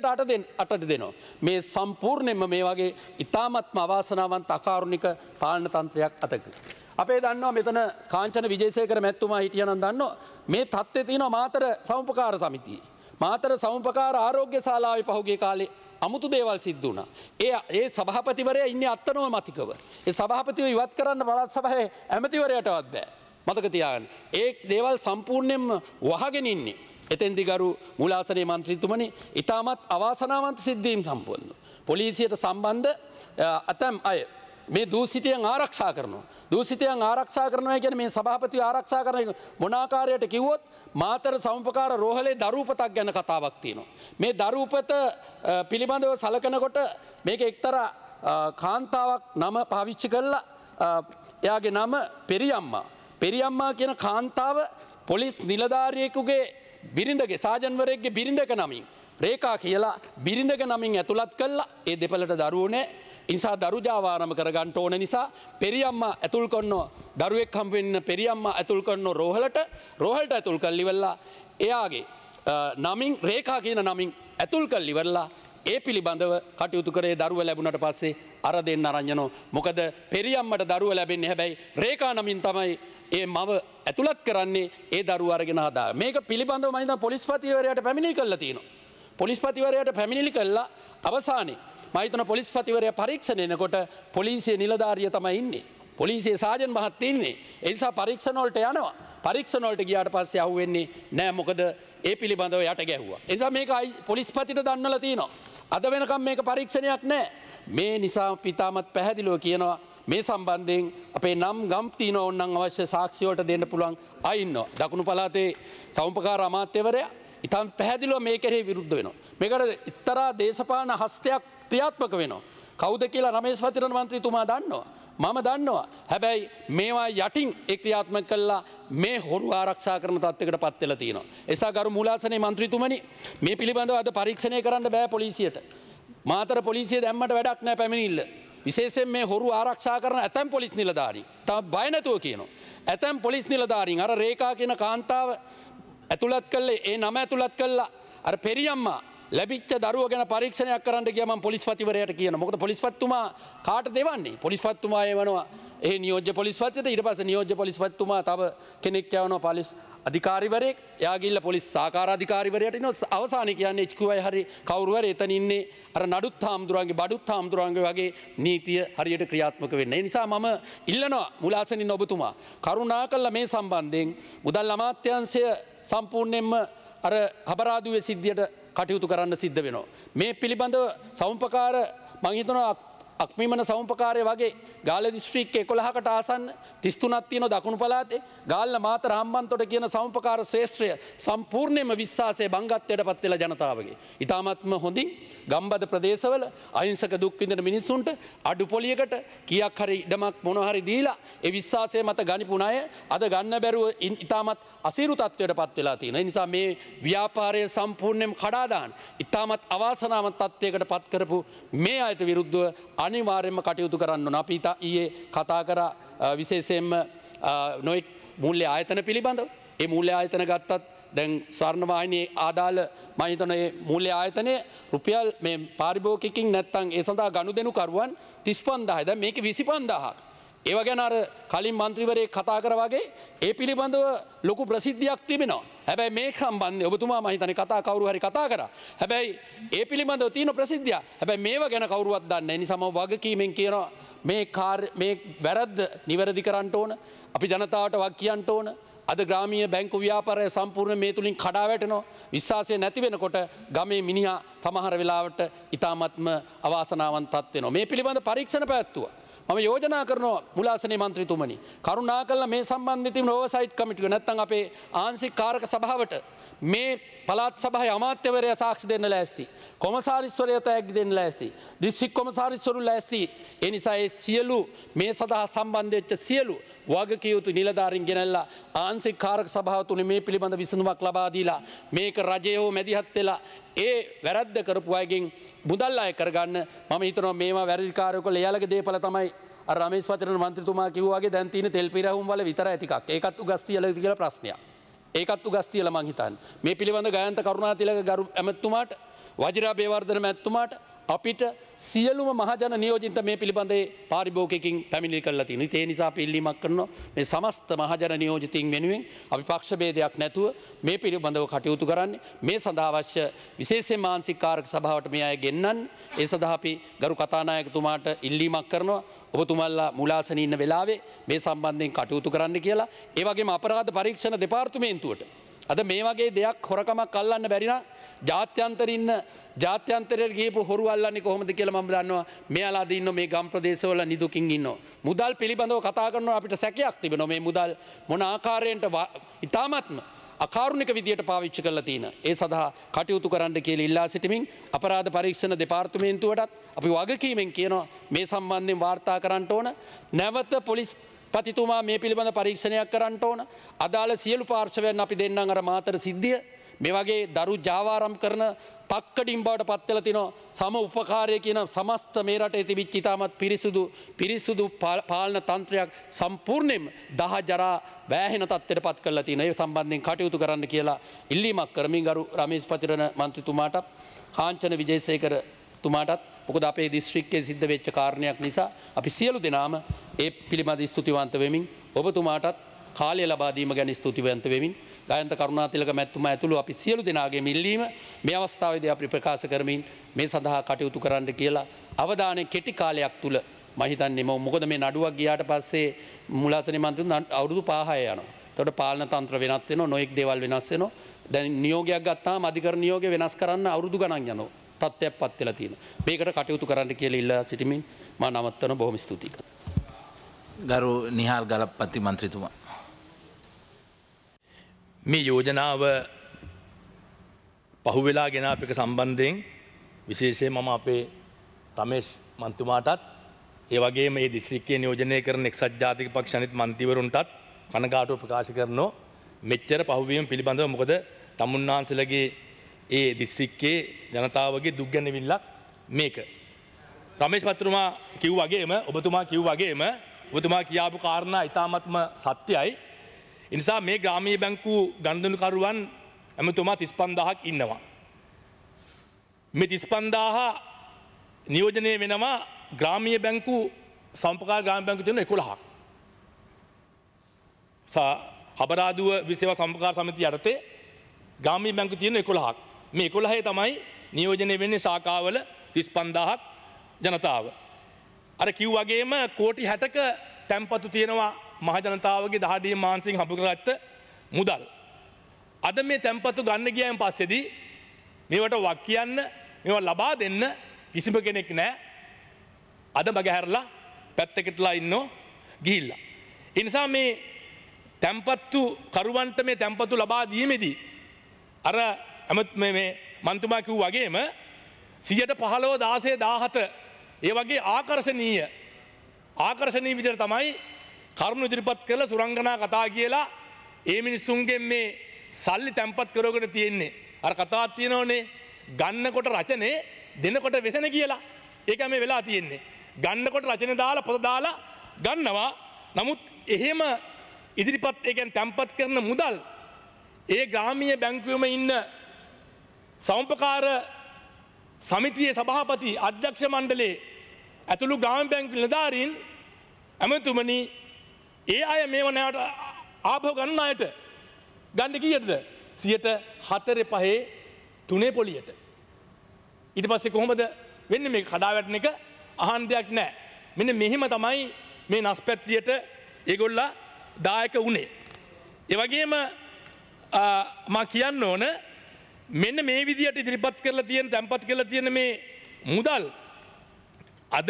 8ට දෙනවා. මේ සම්පූර්ණයෙන්ම මේ වගේ ඉතාමත්ම අවාසනාවන්ත අකාරුණික පාලන තන්ත්‍රයක් අතක. අපේ දන්නවා මෙතන කාංචන විජේසේකර මැතිතුමා හිටියනම් දන්නවා මේ තත්ත්වයේ තියෙනවා මාතර සමුපකාර සමිතිය. මාතර සමුපකාර ආරෝග්‍ය ශාලාවේ පහුගිය කාලේ අමුතු දේවල් සිද්ධ වුණා. ඒ සභාපතිවරයා ඉන්නේ අත්නෝමතිකව. ඒ සභාපතිව ඉවත් කරන්න පළාත් සභාවේ ඇමතිවරයාටවත් බෑ. මතක තියාගන්න. ඒ දේවල් සම්පූර්ණයෙන්ම වහගෙන ඉන්නේ. එතෙන්දි ගරු මුලාසනේ මන්ත්‍රීතුමනි ඉතාමත් අවාසනාවන්ත සිද්ධීන් සම්පූර්ණ. පොලිසියට සම්බන්ධ අතම් අය මේ දූෂිතයන් ආරක්ෂා කරනවා. දූෂිතයන් ආරක්ෂා කරනවා කියන්නේ මේ සභාපතිව ආරක්ෂා කරන මොන ආකාරයට කිව්වොත් මාතර සමුපකාර රෝහලේ දරූපතක් ගැන කතාවක් තියෙනවා. මේ දරූපත පිළිබඳව සලකනකොට මේක එක්තරා කාන්තාවක් නම පාවිච්චි කළා. එයාගේ නම පෙරියම්මා. පෙරියම්මා කියන කාන්තාව පොලිස් නිලධාරියෙකුගේ බිරිඳගේ සාජන්වරයෙක්ගේ බිරිඳක නමින් රේඛා කියලා බිරිඳක නමින් ඇතුළත් කළා. ඒ දෙපළට දරුවෝ නැහැ. නිසා දරුජාවාරම කරගන්න ඕන නිසා පෙරියම්මා ඇතුල් කරනවා දරුවෙක් හම්බ වෙන්න පෙරියම්මා ඇතුල් කරනවා රෝහලට ඇතුල් කරලිවලා එයාගේ නමින් රේඛා කියන නමින් ඇතුල් කරලිවලා ඒ පිළිබඳව කටයුතු කරේ දරුව ලැබුණට පස්සේ අර දෙන්න අරන් යනවා. මොකද පෙරියම්මට දරුව ලැබෙන්නේ හැබැයි රේඛා නමින් තමයි ඒ මව ඇතුළත් කරන්නේ ඒ දරුව අරගෙන හදා. මේක පිළිබඳව මම හිතන පොලිස්පතිවරයාට පැමිණිලි කළා තියෙනවා. පොලිස්පතිවරයාට පැමිණිලි කළා අවසානයේ මහිතන පොලිස්පතිවරයා පරීක්ෂණ එනකොට පොලිසිය නිලධාරිය තමයි ඉන්නේ. පොලිසියේ සාජන් මහත්තයා ඉන්නේ. ඒ නිසා පරීක්ෂණ වලට යනවා. පරීක්ෂණ වලට ගියාට පස්සේ අහුවෙන්නේ නෑ මොකද ඒ පිළිබඳව යට ගැහුවා. ඒ නිසා මේක පොලිස්පතිට දන්නලා තියෙනවා. අද වෙනකම් මේක පරීක්ෂණයක් නෑ. මේ නිසා පිතාමත් පැහැදිලිව කියනවා මේ සම්බන්ධයෙන් අපේ නම් ගම් තියෙන ඕනනම් අවශ්‍ය සාක්ෂි වලට දෙන්න පුළුවන් අය ඉන්නවා. දකුණු පළාතේ සමුපකාර අමාත්‍යවරයා ඉතාම පැහැදිලිව මේ කෙරෙහි විරුද්ධ වෙනවා. මේකට එක්තරා දේශපාලන හස්තයක් ක්‍රියාත්මක වෙනවා. කවුද කියලා රමේෂ් පතිරණ මන්ත්‍රීතුමා දන්නවා. මම දන්නවා. හැබැයි මේවා යටින් ඒ ක්‍රියාත්මක කළා මේ හොරු ආරක්ෂා කරන තත්ත්වයකට පත් වෙලා තියෙනවා. එසා ගරු මුලාසනේ මන්ත්‍රීතුමනි මේ පිළිබඳව අද පරීක්ෂණය කරන්න බෑ පොලිසියට. මාතර පොලිසිය දැම්මට වැඩක් නැහැ පැමිණිල්ල. විශේෂයෙන් මේ හොරු ආරක්ෂා කරන ඇතැම් පොලිස් නිලධාරීන් තම බය නැතුව කියනවා. ඇතැම් පොලිස් නිලධාරීන් අර රේඛා කියන කාන්තාව ඇතුළත් කළේ ඒ නම ඇතුළත් කළා අර පෙරියම්මා ලැබිච්ච දරුව ගැන පරීක්ෂණයක් කරන්න ගියා මම පොලිස්පතිවරයාට කියන. මොකද පොලිස්පතිතුමා කාට දෙවන්නේ? පොලිස්පතිතුමා එවනවා ඒ නියෝජ්‍ය පොලිස්පතියට ඊට පස්සේ නියෝජ්‍ය පොලිස්පතිතුමා තව කෙනෙක් යවනවා පොලිස් අධිකාරිවරයෙක් එයා ගිහිල්ලා පොලිස් සාකාර අධිකාරිවරයාට ඉනවා අවසානයේ කියන්නේ HQI හරි කවුරු හරි එතන ඉන්නේ අර නඩුත් හාමුදුරන්ගේ බඩුත් හාමුදුරන්ගේ වගේ නීතිය හරියට ක්‍රියාත්මක වෙන්නේ. ඒ නිසා මම ඉල්ලනවා මුලාසනින් ඔබතුමා කරුණාකරලා මේ සම්බන්ධයෙන් මුදල් අමාත්‍යාංශය සම්පූර්ණයෙන්ම අර හබරාදුවේ සිද්ධියට කටයුතු කරන්න සිද්ධ වෙනවා. මේ පිළිබඳව සමුපකාර මම හිතනවා අක්මිමන සමුපකාරය වගේ ගාල්ල දිස්ත්‍රික්කයේ 11කට ආසන්න 33ක් තියෙන දකුණු පළාතේ ගාල්ල මාතර හම්බන්තොට කියන සමුපකාර ශ්‍රේෂ්ඨය සම්පූර්ණයෙන්ම විශ්වාසයේ බංගත්වයට පත් වෙලා ජනතාවගේ. ඊටාත්ම හොඳින් ගම්බද ප්‍රදේශවල අහිංසක දුක් විඳින මිනිස්සුන්ට අඩු පොලියකට කීයක් හරි ඉඩමක් මොනවා හරි දීලා ඒ විශ්වාසය මත ගනිපු ණය අද ගන්න බැරුව ඊටමත් අසීරු තත්වයට පත් වෙලා තියෙනවා. ඒ නිසා මේ ව්‍යාපාරය සම්පූර්ණයෙන්ම කඩා දාන ඊටමත් අවාසනාවන්ත තත්වයකට පත් කරපු මේ අයට විරුද්ධව අනිවාර්යයෙන්ම කටයුතු කරන්න ඕන. අපි ඊයේ කතා කරා විශේෂයෙන්ම නොයෙක් මූල්‍ය ආයතන පිළිබඳව. ඒ මූල්‍ය ආයතන ගත්තත් දැන් ස්වර්ණවාහිනියේ ආදාළ මම හිතනවා මේ මූල්‍ය ආයතනයේ රුපියල් මේ පාරිභෝගිකකින් නැත්තම් ඒ සඳහා ගනුදෙනු කරුවන් 35000යි. දැන් මේක 25000ක්. ඒව ගැන අර කලින් മന്ത്രിවරයෙක් කතා කරා වගේ ඒ පිළිබඳව ලොකු ප්‍රසිද්ධියක් තිබෙනවා. හැබැයි මේ සම්බන්ධයෙන් ඔබතුමා මම හිතන්නේ කවුරු හරි කතා කරා. හැබැයි ඒ පිළිබඳව තියෙන ප්‍රසිද්ධිය. හැබැයි මේව ගැන කවුරුවත් දන්නේ නැහැ. නිසා මම වගකීමෙන් කියනවා මේ වැරද්ද නිවැරදි කරන්න ඕන. අපි ජනතාවට වක් කියන්න ඕන. අද ග්‍රාමීය බැංකු ව්‍යාපාරය සම්පූර්ණ මේ තුලින් කඩා වැටෙනවා. විශ්වාසය නැති වෙනකොට ගමේ මිනිහා සමහර වෙලාවට ඊටාත්ම අවාසනාවන්ත වෙනවා. මේ පිළිබඳ පරීක්ෂණ පැවැත්තුවා. මම යෝජනා කරනවා මුලාසනේ මන්ත්‍රීතුමනි කරුණාකරලා මේ සම්බන්ධ තිබෙන ඕවර්සයිට් කමිටුව නැත්නම් අපේ ආංශික කාරක සභාවට මේ පළාත් සභාවේ අමාත්‍යවරයා සාක්ෂි දෙන්න ලෑස්ති. කොමසාරිස්වරයා තෑග්ගි දෙන්න ලෑස්ති. දිස්ත්‍රික් කොමසාරිස්වරු ලෑස්ති. ඒ නිසා ඒ සියලු මේ සඳහා සම්බන්ධ වෙච්ච සියලු වගකිය යුතු නිලධාරීන් ගෙනල්ලා ආංශික කාරක සභාව තුනේ මේ පිළිබඳ විසඳුමක් ලබා දීලා මේක රජය හෝ මැදිහත් වෙලා ඒ වැරද්ද කරපු අයගෙන් මුදල් අය කරගන්න මම හිතනවා මේවා වැරදිකාරයෝ කොල්ල එයාලගේ දේපල තමයි අර රමේෂ් පතිරණ මන්ත්‍රීතුමා කිව්වා වගේ දැන් තියෙන තෙල් පිරවුම් වල විතරයි ටිකක්. ඒකත් උගස් තියලාද කියලා ප්‍රශ්නයක්. ඒකත් උගස් තියලා මං හිතන්නේ. මේ පිළිබඳ ගායන්ත කරුණාතිලක ගරු ඇමතුමාට වජිරා බේවර්ධන මැතිතුමාට අපිට සියලුම මහජන නියෝජිත මේ පිළිබඳේ පාරිභෝගිකකින් පැමිණිලි කරලා තියෙනවා. ඒ නිසා අපි ඉල්ලීමක් කරනවා මේ සමස්ත මහජන නියෝජිතින් වෙනුවෙන් අපි පක්ෂ ભેදයක් නැතුව මේ පිළිබඳව කටයුතු කරන්නේ. මේ සඳහා අවශ්‍ය විශේෂ මානසික කාරක සභාවට මේ අය ගෙන්නන්න. ඒ සඳහා අපි ගරු කතානායකතුමාට ඉල්ලීමක් කරනවා. ඔබතුමාලා මුලාසනේ ඉන්න වෙලාවේ මේ සම්බන්ධයෙන් කටයුතු කරන්න කියලා. ඒ වගේම අපරාධ පරීක්ෂණ දෙපාර්තමේන්තුවට අද මේ වගේ දෙයක් හොරකමක් අල්ලන්න බැරි නම් ජාත්‍යන්තරේ ඉන්න ජාත්‍යන්තරයට ගිහපු හොරු අල්ලන්නේ කොහොමද කියලා මම දන්නවා. මෙයාලා අද ඉන්න මේ ගම් ප්‍රදේශවල නිදුකින් ඉන්නවා. මුදල් පිළිබඳව කතා කරනවා අපිට සැකයක් තිබෙනවා. මේ මුදල් මොන ආකාරයෙන්ද ඉතාමත්ම අකාරුණික විදියට පාවිච්චි කරලා තියෙන. ඒ සඳහා කටයුතු කරන්න කියලා ඉල්ලා සිටිමින් අපරාධ පරීක්ෂණ දෙපාර්තමේන්තුවටත් අපි වගකීමෙන් කියනවා මේ සම්බන්ධයෙන් වාර්තා කරන්න ඕන. නැවත පොලිස් පතිතුමා මේ පිළිබඳ පරීක්ෂණයක් කරන්න ඕන. අදාළ සියලු පාර්ශවයන් අපි දෙන්නම් අර මාතර සිද්ධිය මේ වගේ දරු ජාවාරම් කරන තක්කඩින් බවට පත් වෙලා තිනවා. සම උපකාරය කියන සමස්ත මේ රටේ තිබිච්ච ඉතාමත් පිරිසුදු පාලන තන්ත්‍රයක් සම්පූර්ණයෙන්ම දහජරා වැහෙන තත්ත්වයට පත් කරලා තියෙනවා. ඒ සම්බන්ධයෙන් කටයුතු කරන්න කියලා ඉල්ලීමක් කරමින් ගරු රමේෂ් පතිරණ මන්ත්‍රීතුමාටත් කාංචන විජේසේකර තුමාටත් මොකද අපේ දිස්ත්‍රික්කයේ සිද්ධ වෙච්ච කාරණයක් නිසා අපි සියලු දෙනාම ඒ පිළිබඳ ස්තුතිවන්ත වෙමින් ඔබතුමාටත් කාලය ලබා දීම ගැන ස්තුතිවන්ත වෙමින් ගායන්ත කරුණාතිලක මැතිතුමා ඇතුළු අපි සියලු දෙනාගේම ඉල්ලීම මේ අවස්ථාවේදී අපි ප්‍රකාශ කරමින් මේ සඳහා කටයුතු කරන්න කියලා අවධානය කෙටි කාලයක් තුල මම හිතන්නේ මොකද මේ නඩුවක් ගියාට පස්සේ මුලාසනේ මන්ත්‍රීතුමා අවුරුදු 5 යනවා. එතකොට පාලන තන්ත්‍ර වෙනස් වෙනවා, නොඑක් දේවල් වෙනස් වෙනවා. දැන් නියෝගයක් ගත්තාම අධිකරණ නියෝගය වෙනස් කරන්න අවුරුදු ගණන් යනවා. තත්ත්වයක් පත් වෙලා තියෙනවා. මේකට කටයුතු කරන්න කියලා ඉල්ලා සිටිමින් මම නවත්තන බොහොම ස්තුතියි. ගරු නිහාල් ගලප්පති මන්ත්‍රීතුමා. මේ යෝජනාව පහුවෙලා ගෙන අප එක සම්බන්ධයෙන් විශේෂයෙන් මම අපේ රමේෂ් මන්තුමාටත් ඒ වගේම මේ දිස්ත්‍රික්කයේ නියෝජනය කරන එක්සත් ජාතික පක්ෂ අනිත් මන්ත්‍රීවරුන්ටත් කනගාටුව ප්‍රකාශ කරනවා. මෙච්චර පහුවීම පිළිබඳව මොකද තමුන්නාන්සලගේ ඒ දිස්ත්‍රික්කයේ ජනතාවගේ දුක් ගැනවිල්ලක් මේක. රමේෂ් මන්ත්‍රීතුමා කිව් වගේම ඔබතුමා කිව් වගේම ඔබතුමා කියාපු කාරණා ඉතාමත්ම සත්‍යයි. එනිසා මේ ග්‍රාමීය බැංකු ගනුදෙනුකරුවන් ඇමතුමා 35000ක් ඉන්නවා. මේ 35000 නියෝජනය වෙනවා ග්‍රාමීය බැංකු සම්පකාර ග්‍රාම බැංකු තියෙන 11ක්. හබරාදුව විසේවා සම්පකාර සමිතිය යටතේ ග්‍රාමීය බැංකු තියෙන 11ක්. මේ 11 තමයි නියෝජනය වෙන්නේ ශාඛාවල 35000ක් ජනතාව. අර කිව් වගේම කෝටි 60ක තැන්පතු තියෙනවා මහ ජනතාවගේ දහඩිය මානසික හම්බ කරගත්ත මුදල්. අද මේ තැන්පතු ගන්න ගියන් පස්සේදී මේවට වක් කියන්න මේවා ලබා දෙන්න කිසිම කෙනෙක් නැහැ. අද මගහැරලා පැත්තකටලා ඉන්නෝ ගිහිල්ලා. ඒ නිසා මේ තැන්පතු කරුවන්ට මේ තැන්පතු ලබා දීමේදී අර මේ මන්තුමා කිව් වගේම 15 16 17 ඒ වගේ ආකර්ශනීය විදිහට තමයි කරුණු ඉදිරිපත් කරලා සුරංගනා කතා කියලා ඒ මිනිස්සුන්ගෙන් මේ සල්ලි තැන්පත් කරගෙන තියෙන්නේ. අර කතාවක් තියෙනවනේ ගන්නකොට රචනේ දෙනකොට වෙසෙන කියලා. ඒක මේ වෙලා තියෙන්නේ. ගන්නකොට රචනේ දාලා පොත දාලා ගන්නවා. නමුත් එහෙම ඉදිරිපත් ඒ කියන්නේ තැන්පත් කරන මුදල් ඒ ග්‍රාමීය බැංකුවෙම ඉන්න සෞම්පකාර සමිතියේ සභාපති අධ්‍යක්ෂ මණ්ඩලයේ ඇතුළු ග්‍රාම බැංකු නිලධාරීන් ඇමතුමනි ඒ අය මේව නැවට ආපහු ගන්න අයට ගන්න කීයටද 4.5 පොලියට. ඊට පස්සේ කොහොමද වෙන්නේ මේක කඩා වැටෙන එක අහන්න දෙයක් නැහැ. මෙන්න මෙහිම තමයි මේ නස්පැත්තියට ඒගොල්ලා දායක වුණේ. ඒ වගේම මා කියන්න ඕන මෙන්න මේ විදියට ඉදිරිපත් කරලා තියෙන තැන්පත් කරලා තියෙන මේ මුදල් අද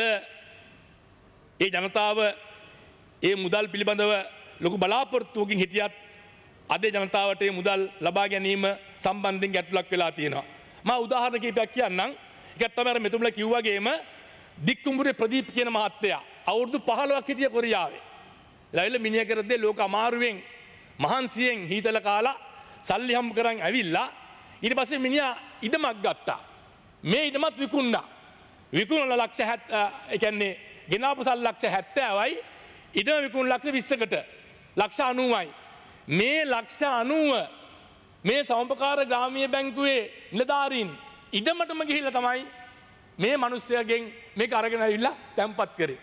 ඒ ජනතාව ඒ මුදල් පිළිබඳව ලොකු බලාපොරොත්තුවකින් හිටියත් අද ජනතාවට ඒ මුදල් ලබා ගැනීම සම්බන්ධයෙන් ගැටලුවක් වෙලා තියෙනවා. මා උදාහරණ කිහිපයක් කියන්නම්. එකක් තමයි අර මෙතුමලා කිව්වාගේම දික්කුඹුරේ ප්‍රදීප් කියන මහත්තයා අවුරුදු 15ක් හිටිය කොරියාවේ. ලයිල මිනිහ කරද්දී ලෝක අමාරුවෙන් මහන්සියෙන් හීතල කාලා සල්ලි හම්බ කරන් ඇවිල්ලා ඊට පස්සේ මිනිහා ඉඩමක් ගත්තා. මේ ඉඩමත් විකුණා. විකුණලා ලක්ෂ 70 ඒ කියන්නේ ගෙනාපු සල් ලක්ෂ 70යි ඉඩම විකුණු ලක්ෂ 20කට ලක්ෂ 90යි. මේ ලක්ෂ 90 මේ සෞම්පකාර ග්‍රාමීය බැංකුවේ නිලධාරීන් ඉඩමටම ගිහිල්ලා තමයි මේ මිනිස්සයාගෙන් මේක අරගෙන ඇවිල්ලා තැන්පත් කරේ.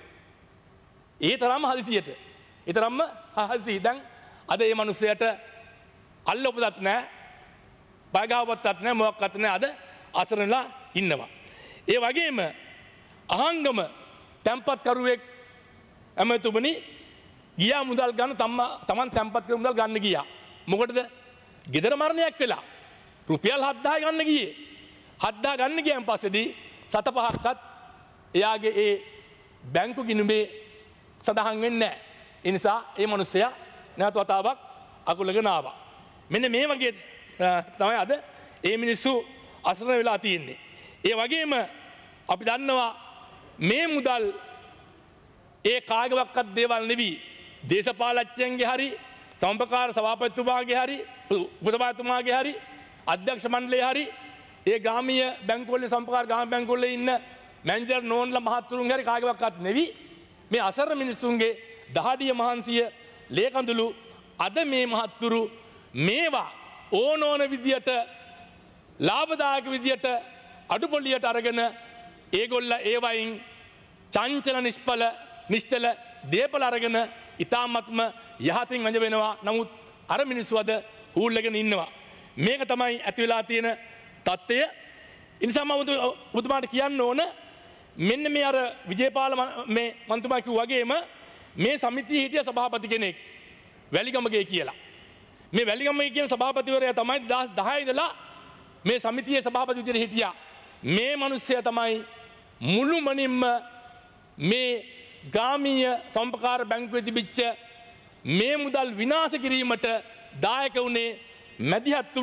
ඒ තරම්ම හදිසියට. ඒ තරම්ම හදිසි. දැන් අද මේ මිනිස්සයාට අල්ල උපදත් නැහැ. බයගාවපත්ත් නැහැ මොකක්වත් නැහැ. අද අසරණලා ඉන්නවා. ඒ වගේම අහංගම තැන්පත් කරුවෙක් ඇමතුමනි ගියා මුදල් ගන්න තමන් තැන්පත් කර මුදල් ගන්න ගියා. මොකටද? ගෙදර මරණයක් වෙලා. රුපියල් 7000 ගන්න ගියේ. 7000 ගන්න ගියන් පස්සේදී 7-5ක්වත් එයාගේ ඒ බැංකු ගිණුමේ සඳහන් වෙන්නේ නැහැ. ඒ නිසා ඒ මිනිස්සයා නැවත වතාවක් අකුලගෙන ආවා. මෙන්න මේ වගේ තමයි අද ඒ මිනිස්සු අසරණ වෙලා තියෙන්නේ. ඒ වගේම අපි දන්නවා මේ මුදල් ඒ කාගේවත් දේවල් නෙවී දේශපාලඥයන්ගේ හරි සම්පකාර සභාපතිතුමාගේ හරි උපසභාපතිතුමාගේ හරි අධ්‍යක්ෂ මණ්ඩලයේ හරි ඒ ග්‍රාමීය බැංකුවල සම්පකාර ග්‍රාම බැංකුවල ඉන්න මැනේජර් නෝන්ලා මහත්තුරුන්ගේ හරි කාගේවත් නෙවී මේ අසරණ මිනිස්සුන්ගේ දහඩිය මහන්සිය ලේකඳුළු අද මේ මහත්තුරු මේවා ඕනෝන විදියට ලාභදායක විදියට අඩුපොලියට අරගෙන ඒගොල්ල ඒවයින් චංචල නිශ්චල දේපල අරගෙන ඉතාමත්ම යහතින් වැඳ වෙනවා. නමුත් අර මිනිස්සු අද හූල්ලගෙන ඉන්නවා. මේක තමයි ඇති වෙලා තියෙන තත්ත්වය. ඒ නිසා මම ඔබතුමාට කියන්න ඕන මෙන්න මේ අර විජේපාල මේ මන්තුමා කිව්වා වගේම මේ සමිතියේ හිටිය සභාපති කෙනෙක් වැලිගමගේ කියලා. මේ වැලිගමගේ කියන සභාපතිවරයා තමයි 2010 ඉඳලා මේ සමිතියේ සභාපති විදිහට හිටියා. මේ මිනිස්සයා තමයි මුළුමනින්ම මේ ග්‍රාමීය සම්පකාර බැංකුවේ තිබිච්ච මේ මුදල් විනාශ කිරීමට දායක වුණේ මැදිහත්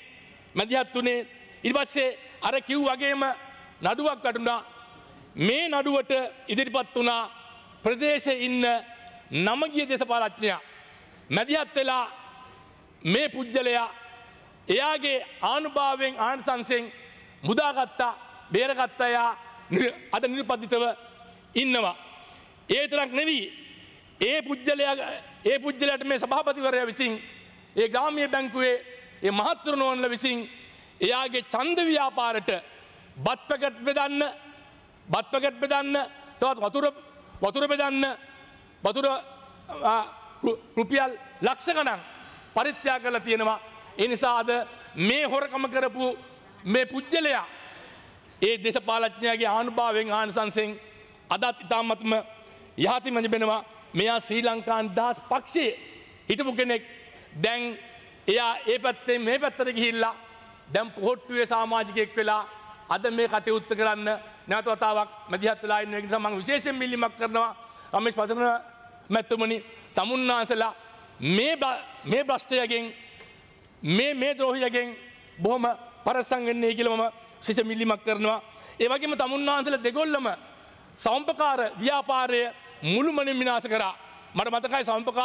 උනේ ඊට පස්සේ අර කිව් වගේම නඩුවක් වටුණා. මේ නඩුවට ඉදිරිපත් වුණා ප්‍රදේශයේ ඉන්න නමගිය දේශපාලඥයා. මැදිහත් වෙලා මේ පුජ්‍යලයා එයාගේ ආනුභාවයෙන් ආනිසංසයෙන් මුදාගත්තා බේරගත්තා. යා අද නිර්පදිතව ඉන්නවා. ඒ විතරක් නෙවී ඒ පුජ්‍යලයාට මේ සභාපතිවරයා විසින් ඒ ග්‍රාමීය බැංකුවේ ඒ මහත්තුරු නෝන්ලා විසින් එයාගේ ඡන්ද ව්‍යාපාරයට බත් පැකට් බෙදන්න තවත් වතුර වතුර බෙදන්න වතුර රුපියල් ලක්ෂ ගණන් පරිත්‍යාග කරලා තියෙනවා. ඒ නිසා අද මේ හොරකම කරපු මේ පුජ්‍යලයා ඒ දේශපාලඥයාගේ ආනුභාවයෙන් ආනිසංසෙන් අදත් ඉතාමත්ම යහතිම තිබෙනවා. මෙයා ශ්‍රී ලංකා නිදහස් පක්ෂයේ හිටපු කෙනෙක්. දැන් එයා ඒ පැත්තෙන් මේ පැත්තට ගිහිල්ලා දැන් පොහොට්ටුවේ සමාජිකයෙක් වෙලා අද මේ කටයුත්ත කරන්න නැවත වතාවක් මැදිහත් වෙලා ඉන්න නිසා මම විශේෂයෙන් මිල්ලීමක් කරනවා රමේෂ් පදන මැතිතුමනි තමුන්නාන්සලා මේ භ්‍රෂ්ටයගෙන් මේ ද්‍රෝහියගෙන් බොහොම පරස්සම් වෙන්නේ කියලා මම විශේෂ මිල්ලීමක් කරනවා. ඒ වගේම තමුන්නාන්සලා දෙගොල්ලම සම්පකාර ව්‍යාපාරය මුළුමනින් විනාශ කරා. මට මතකයි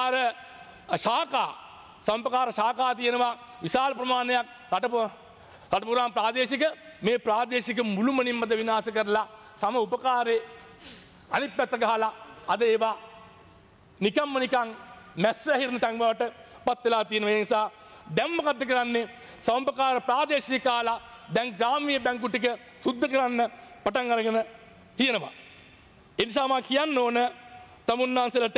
සම්පකාර ශාඛා තියෙනවා විශාල ප්‍රමාණයක් රට පුරාම ප්‍රාදේශික මේ ප්‍රාදේශික මුළුමනින්මද විනාශ කරලා සම උපකාරයේ අනිත් පැත්ත ගහලා අද ඒවා නිකන් මැස්ස හිරන තැන් වලට පත් වෙලා තියෙන නිසා දැන් මොකද්ද කරන්නේ සම්පකාර ප්‍රාදේශික කාලා දැන් ග්‍රාමීය බැංකු ටික සුද්ධ කරන්න පටන් අරගෙන තියෙනවා. ඒ නිසා මම කියන්න ඕන තමුන්නාන්සලට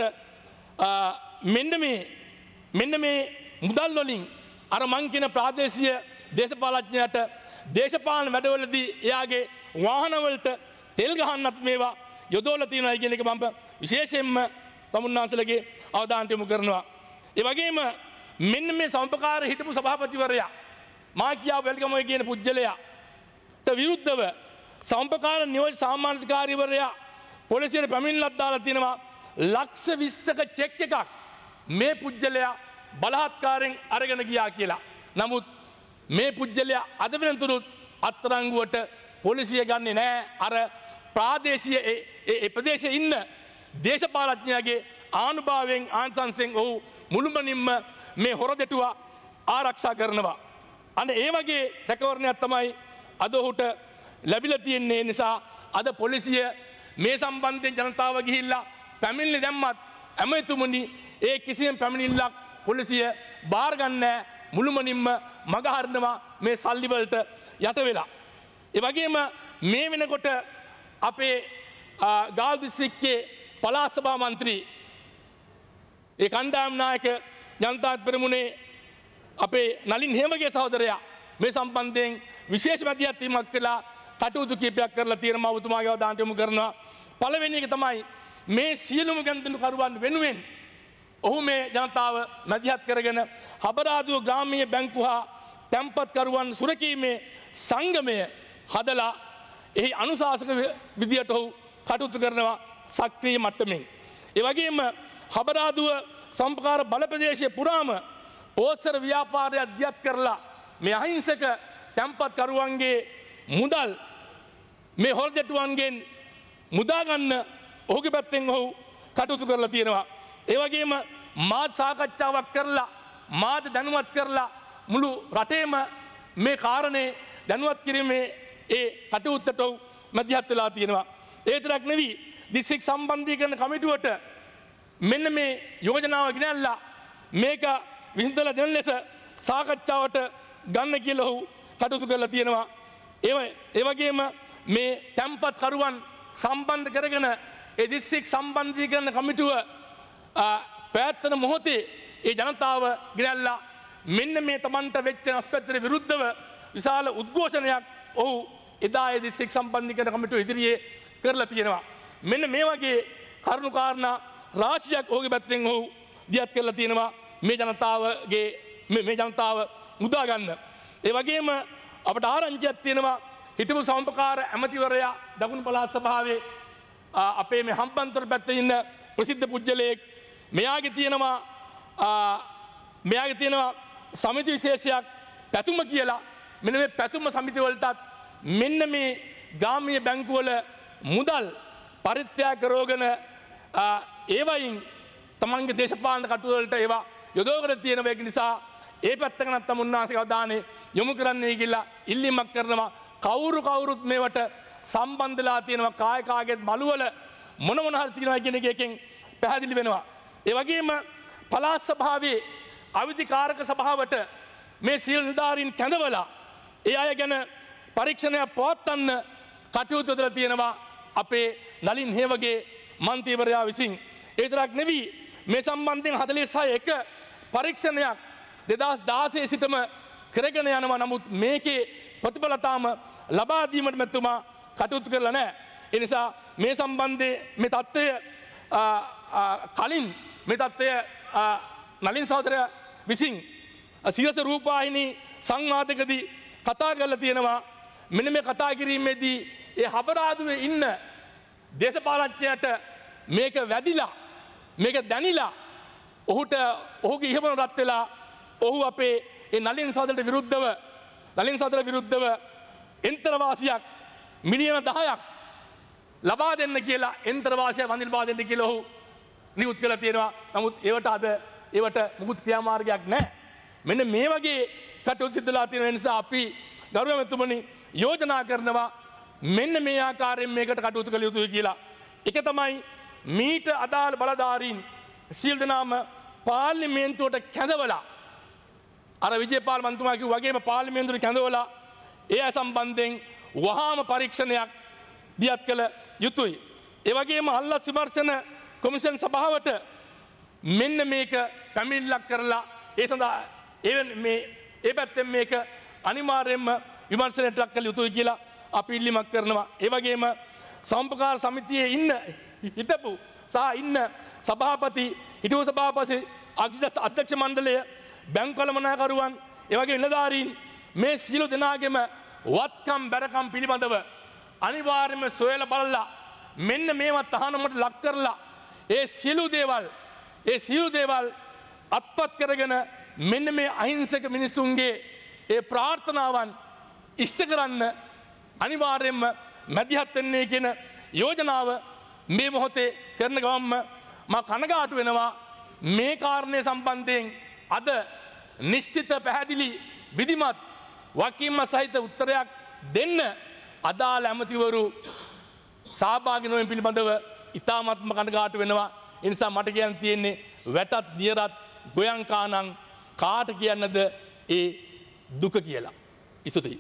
මෙන්න මේ මුදල් වලින් අර මං කියන ප්‍රාදේශීය දේශපාලඥයාට දේශපාලන වැඩවලදී එයාගේ වාහනවලට තෙල් ගහන්නත් මේවා යොදවලා තියෙනවා කියන එක මම විශේෂයෙන්ම තමුන්නාන්සලගේ අවධානයට යොමු කරනවා. ඒ වගේම මෙන්න මේ සම්පකාර හිටපු සභාපතිවරයා මාකියා වෙල්ගමෝයි කියන පුජ්‍යලයාට විරුද්ධව සම්පකාර නියෝජ්‍ය සාමාන්‍යාධිකාරීවරයා පොලිසියට පැමිණිල්ලක් දාලා තියෙනවා ලක්ෂ 20ක චෙක් එකක් මේ පුජ්‍යලයා බලහත්කාරයෙන් අරගෙන ගියා කියලා. නමුත් මේ පුජ්‍යලයා අද වෙනතුරුත් අත්අඩංගුවට පොලිසිය ගන්නේ නැහැ. අර ප්‍රාදේශීය ඒ ප්‍රදේශයේ ඉන්න දේශපාලඥයාගේ ආනුභාවයෙන් ආංශංශෙන් ඔහු මුළුමනින්ම මේ හොර දෙටුවා ආරක්ෂා කරනවා. අනේ ඒ වගේ රැකවරණයක් තමයි අද ඔහුට ලැබිලා තියෙන්නේ. නිසා අද පොලිසිය මේ සම්බන්ධයෙන් ජනතාව ගිහිල්ලා පැමිණිලි දැම්මත් ඇමතුමුනි ඒ කිසියම් පැමිණිල්ලක් පොලිසිය බාර ගන්නෑ. මුළුමනින්ම මග හරිනවා මේ සල්ලි වලට යට වෙලා. ඒ වගේම මේ වෙනකොට අපේ ගාල් දිස්ත්‍රික්කයේ පළාත් සභා මන්ත්‍රී ඒ කණ්ඩායම් නායක ජනතා පෙරමුණේ අපේ නලින් හේමගේ සහෝදරයා මේ සම්බන්ධයෙන් විශේෂ මැදිහත් වීමක් කළා. කටයුතු කීපයක් කරලා තියෙනවා. ඔබතුමාගේ අවධානයට යොමු කරනවා. පළවෙනි එක තමයි මේ සියලුම ගනුදෙනුකරුවන් වෙනුවෙන් ඔහු මේ ජනතාව මැදිහත් කරගෙන හබරාදුව ග්‍රාමීය බැංකු හා තැන්පත්කරුවන් සුරකීමේ සංගමය හදලා එහි අනුශාසක විදියට ඔහු කටයුතු කරනවා සක්‍රීය මට්ටමින්. ඒ වගේම හබරාදුව සම්පකාර බලප්‍රදේශයේ පුරාම පෝස්තර ව්‍යාපාරය අධ්‍යත් කරලා මේ අහිංසක තැන්පත්කරුවන්ගේ මුදල් මේ හොරදෙටුවන්ගෙන් මුදාගන්න ඔහුගේ පැත්තෙන් ඔහු කටයුතු කරලා තියෙනවා. ඒ වගේම මාධ්‍ය සාකච්ඡාවක් කරලා මාධ්‍ය දැනුවත් කරලා මුළු රටේම මේ කාරණේ දැනුවත් කිරීමේ ඒ කටයුත්තට මැදිහත් වෙලා තියෙනවා. ඒ තරක් නෙවෙයි දිස්ත්‍රික් සම්බන්ධීකරණ කමිටුවට මෙන්න මේ යෝජනාව ගෙනල්ලා මේක විසඳලා දෙන ලෙස සාකච්ඡාවට ගන්න කියලා ඔහු කටයුතු කරලා තියෙනවා. ඒ වගේම මේ තැන්පත් කරුවන් සම්බන්ධ කරගෙන ඒ දිස්ත්‍රික් සම්බන්ධීකරණ කමිටුව පැවැත්වෙන මොහොතේ ඒ ජනතාව ගෙනල්ලා මෙන්න මේ තමන්ට වෙච්ච අස්පැත්තට විරුද්ධව විශාල උද්ඝෝෂණයක් ඔහු එදා ඒ දිස්ත්‍රික් සම්බන්ධීකරණ කමිටුව ඉදිරියේ කරලා තියෙනවා. මෙන්න මේ වගේ කරුණු කාරණා රාශියක් ඔහුගේ පැත්තෙන් ඔහු දියත් කරලා තියෙනවා මේ ජනතාව මුදා ගන්න. ඒ වගේම අපට ආරංචියක් තියෙනවා හිටපු සම්පකාර ඇමතිවරයා දකුණු පළාත් සභාවේ අපේ මේ හම්බන්තොට පැත්තේ ඉන්න ප්‍රසිද්ධ පුජ්‍යලයෙක් මෙයාගේ තියෙනවා සමිති විශේෂයක් පැතුම කියලා. මෙන්න මේ පැතුම සමිති වලටත් මෙන්න මේ ග්‍රාමීය බැංකුවල මුදල් පරිත්‍යාග කරගෙන ඒවයින් තමන්ගේ දේශපාලන කටයුතු වලට ඒවා යොදවගෙන තියෙන වෙක නිසා ඒ පැත්තකනත් තමුන්නාසේ අවධානය යොමු කරන්නයි කියලා ඉල්ලීමක් කරනවා. කවුරුත් මේවට සම්බන්ධලා තියෙනවා කායකාගේ බලවල මොන හරි තියෙනවා කියන එකෙන් පැහැදිලි වෙනවා. ඒ වගේම පළාත් සභාවේ අවිධිකාරක සභාවට මේ සියලු නිලධාරීන් කැඳවලා ඒ අය ගැන පරීක්ෂණයක් පවත්වන්න කටයුතු කරලා තියෙනවා අපේ නලින් හේමගේ මන්ත්‍රීවරයා විසින්. ඒ තරක් නෙවී මේ සම්බන්ධයෙන් 46 පරීක්ෂණයක් 2016 සිටම කරගෙන යනවා. නමුත් මේකේ ප්‍රතිඵලතාවම ලබා දීමට මෙතුමා කටයුතු කරලා නැහැ. ඒ නිසා මේ සම්බන්ධයේ මේ தත්ත්වය කලින් මේ தත්ත්වය නලින් සහෝදරයා විසින් සියස රූපවාහිනී සංවාදකදී කතා කරලා තියෙනවා. මෙන්න මේ කතා කිරීමේදී ඒ හබරාදුවේ ඉන්න දේශපාලඥයට මේක වැදිලා මේක දැනිලා ඔහුට ඔහුගේ ඉහමන රත් වෙලා ඔහු අපේ ඒ නලින් සහෝදරට විරුද්ධව එන්තරවාසියක් මිලියන 10ක් ලබා දෙන්න කියලා එන්තරවාසිය වඳිල් බා දෙන්න කියලා ඔහු නිකුත් කළා තියෙනවා. නමුත් ඒවට මුකුත් ක්‍රියාමාර්ගයක් නැහැ. මෙන්න මේ වගේ කටයුතු සිදුලා තියෙන නිසා අපි ගෞරවනීය මෙතුමනි යෝජනා කරනවා මෙන්න මේ ආකාරයෙන් මේකට කටයුතු කළ යුතුයි කියලා. එක තමයි මීට අදාළ බලධාරීන් සියලු දෙනාම පාර්ලිමේන්තුවට කැඳවලා අර විජේපාල මන්ත්‍රීතුමා කිව්වා වගේම පාර්ලිමේන්තුවට කැඳවලා ඒ සම්බන්ධයෙන් වහාම පරීක්ෂණයක් දියත් කළ යුතුයි. ඒ වගේම අල්ලස් විමර්ශන කොමිෂන් සභාවට මෙන්න මේක පැමිණිල්ලක් කරලා ඒ සඳහා ඒ පැත්තෙන් මේක අනිවාර්යයෙන්ම විමර්ශනයට ලක් කළ යුතුයි කියලා අපි ඉල්ලීමක් කරනවා. ඒ වගේම සම්පකාර සමිතියේ හිටපු සහ ඉන්න සභාපති හිටපු සභාපති අධ්‍යක්ෂ මණ්ඩලය බැංකු කළමනාකරුවන් ඒ වගේ නිලධාරීන් මේ සියලු දෙනාගේම වත්කම් බැරකම් පිළිබඳව අනිවාර්යයෙන්ම සොයලා බලලා මෙන්න මේවා තහනමට ලක් කරලා ඒ සියලු දේවල් අත්පත් කරගෙන මෙන්න මේ අහිංසක මිනිසුන්ගේ ඒ ප්‍රාර්ථනාවන් ඉෂ්ට කරන්න අනිවාර්යයෙන්ම මැදිහත් වෙන්නේ කියන යෝජනාව මේ මොහොතේ කරන ගමන්ම මම කනගාටු වෙනවා. මේ කාරණය සම්බන්ධයෙන් අද නිශ්චිත පැහැදිලි විධිමත් වකීම සහිත උත්තරයක් දෙන්න අදාළ ඇමතිවරු සහභාගී නොවීම පිළිබඳව ඉතාමත්ම කනගාටු වෙනවා. ඒ නිසා මට කියන්න තියෙන්නේ වැටත් දියරත් ගොයන්කානං කාට කියන්නද ඒ දුක කියලා. ඉසුතුයි.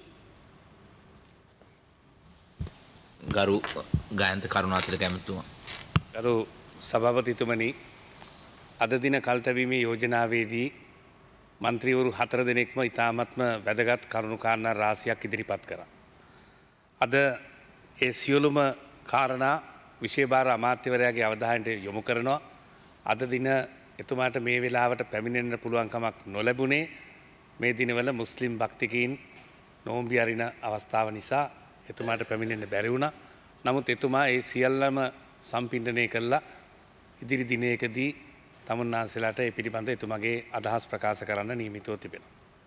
ගරු ගායන්ත කරුණාතිලක ඇමතුමා. ගරු සභාපතිතුමනි අද දින කල්තැවීමේ යෝජනාවේදී මන්ත්‍රීවරු 4 දෙනෙක්ම ඉතාමත්ම වැදගත් කරුණු කාරණා රාශියක් ඉදිරිපත් කරා. අද ඒ සියලුම කාරණා විශේෂ අමාත්‍යවරයාගේ අවධානයට යොමු කරනවා. අද දින එතුමාට මේ වෙලාවට පැමිණෙන්න පුළුවන් කමක් නොලැබුණේ මේ දිනවල මුස්ලිම් භක්තිකයින් නොම්බි අරින අවස්ථාව නිසා එතුමාට පැමිණෙන්න බැරි වුණා. නමුත් එතුමා ඒ සියල්ලම සම්පින්ඩනය කළා ඉදිරි දිනයකදී තමුන්නාන්සලාට ඒ පිළිබඳ එතුමගේ අදහස් ප්‍රකාශ කරන්න නියමිතව තිබෙනවා.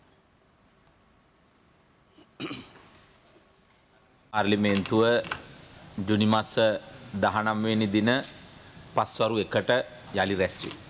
පාර්ලිමේන්තුව ජුනි මාස 19 වෙනි දින පස්වරු 1ට යළි රැස් වේ.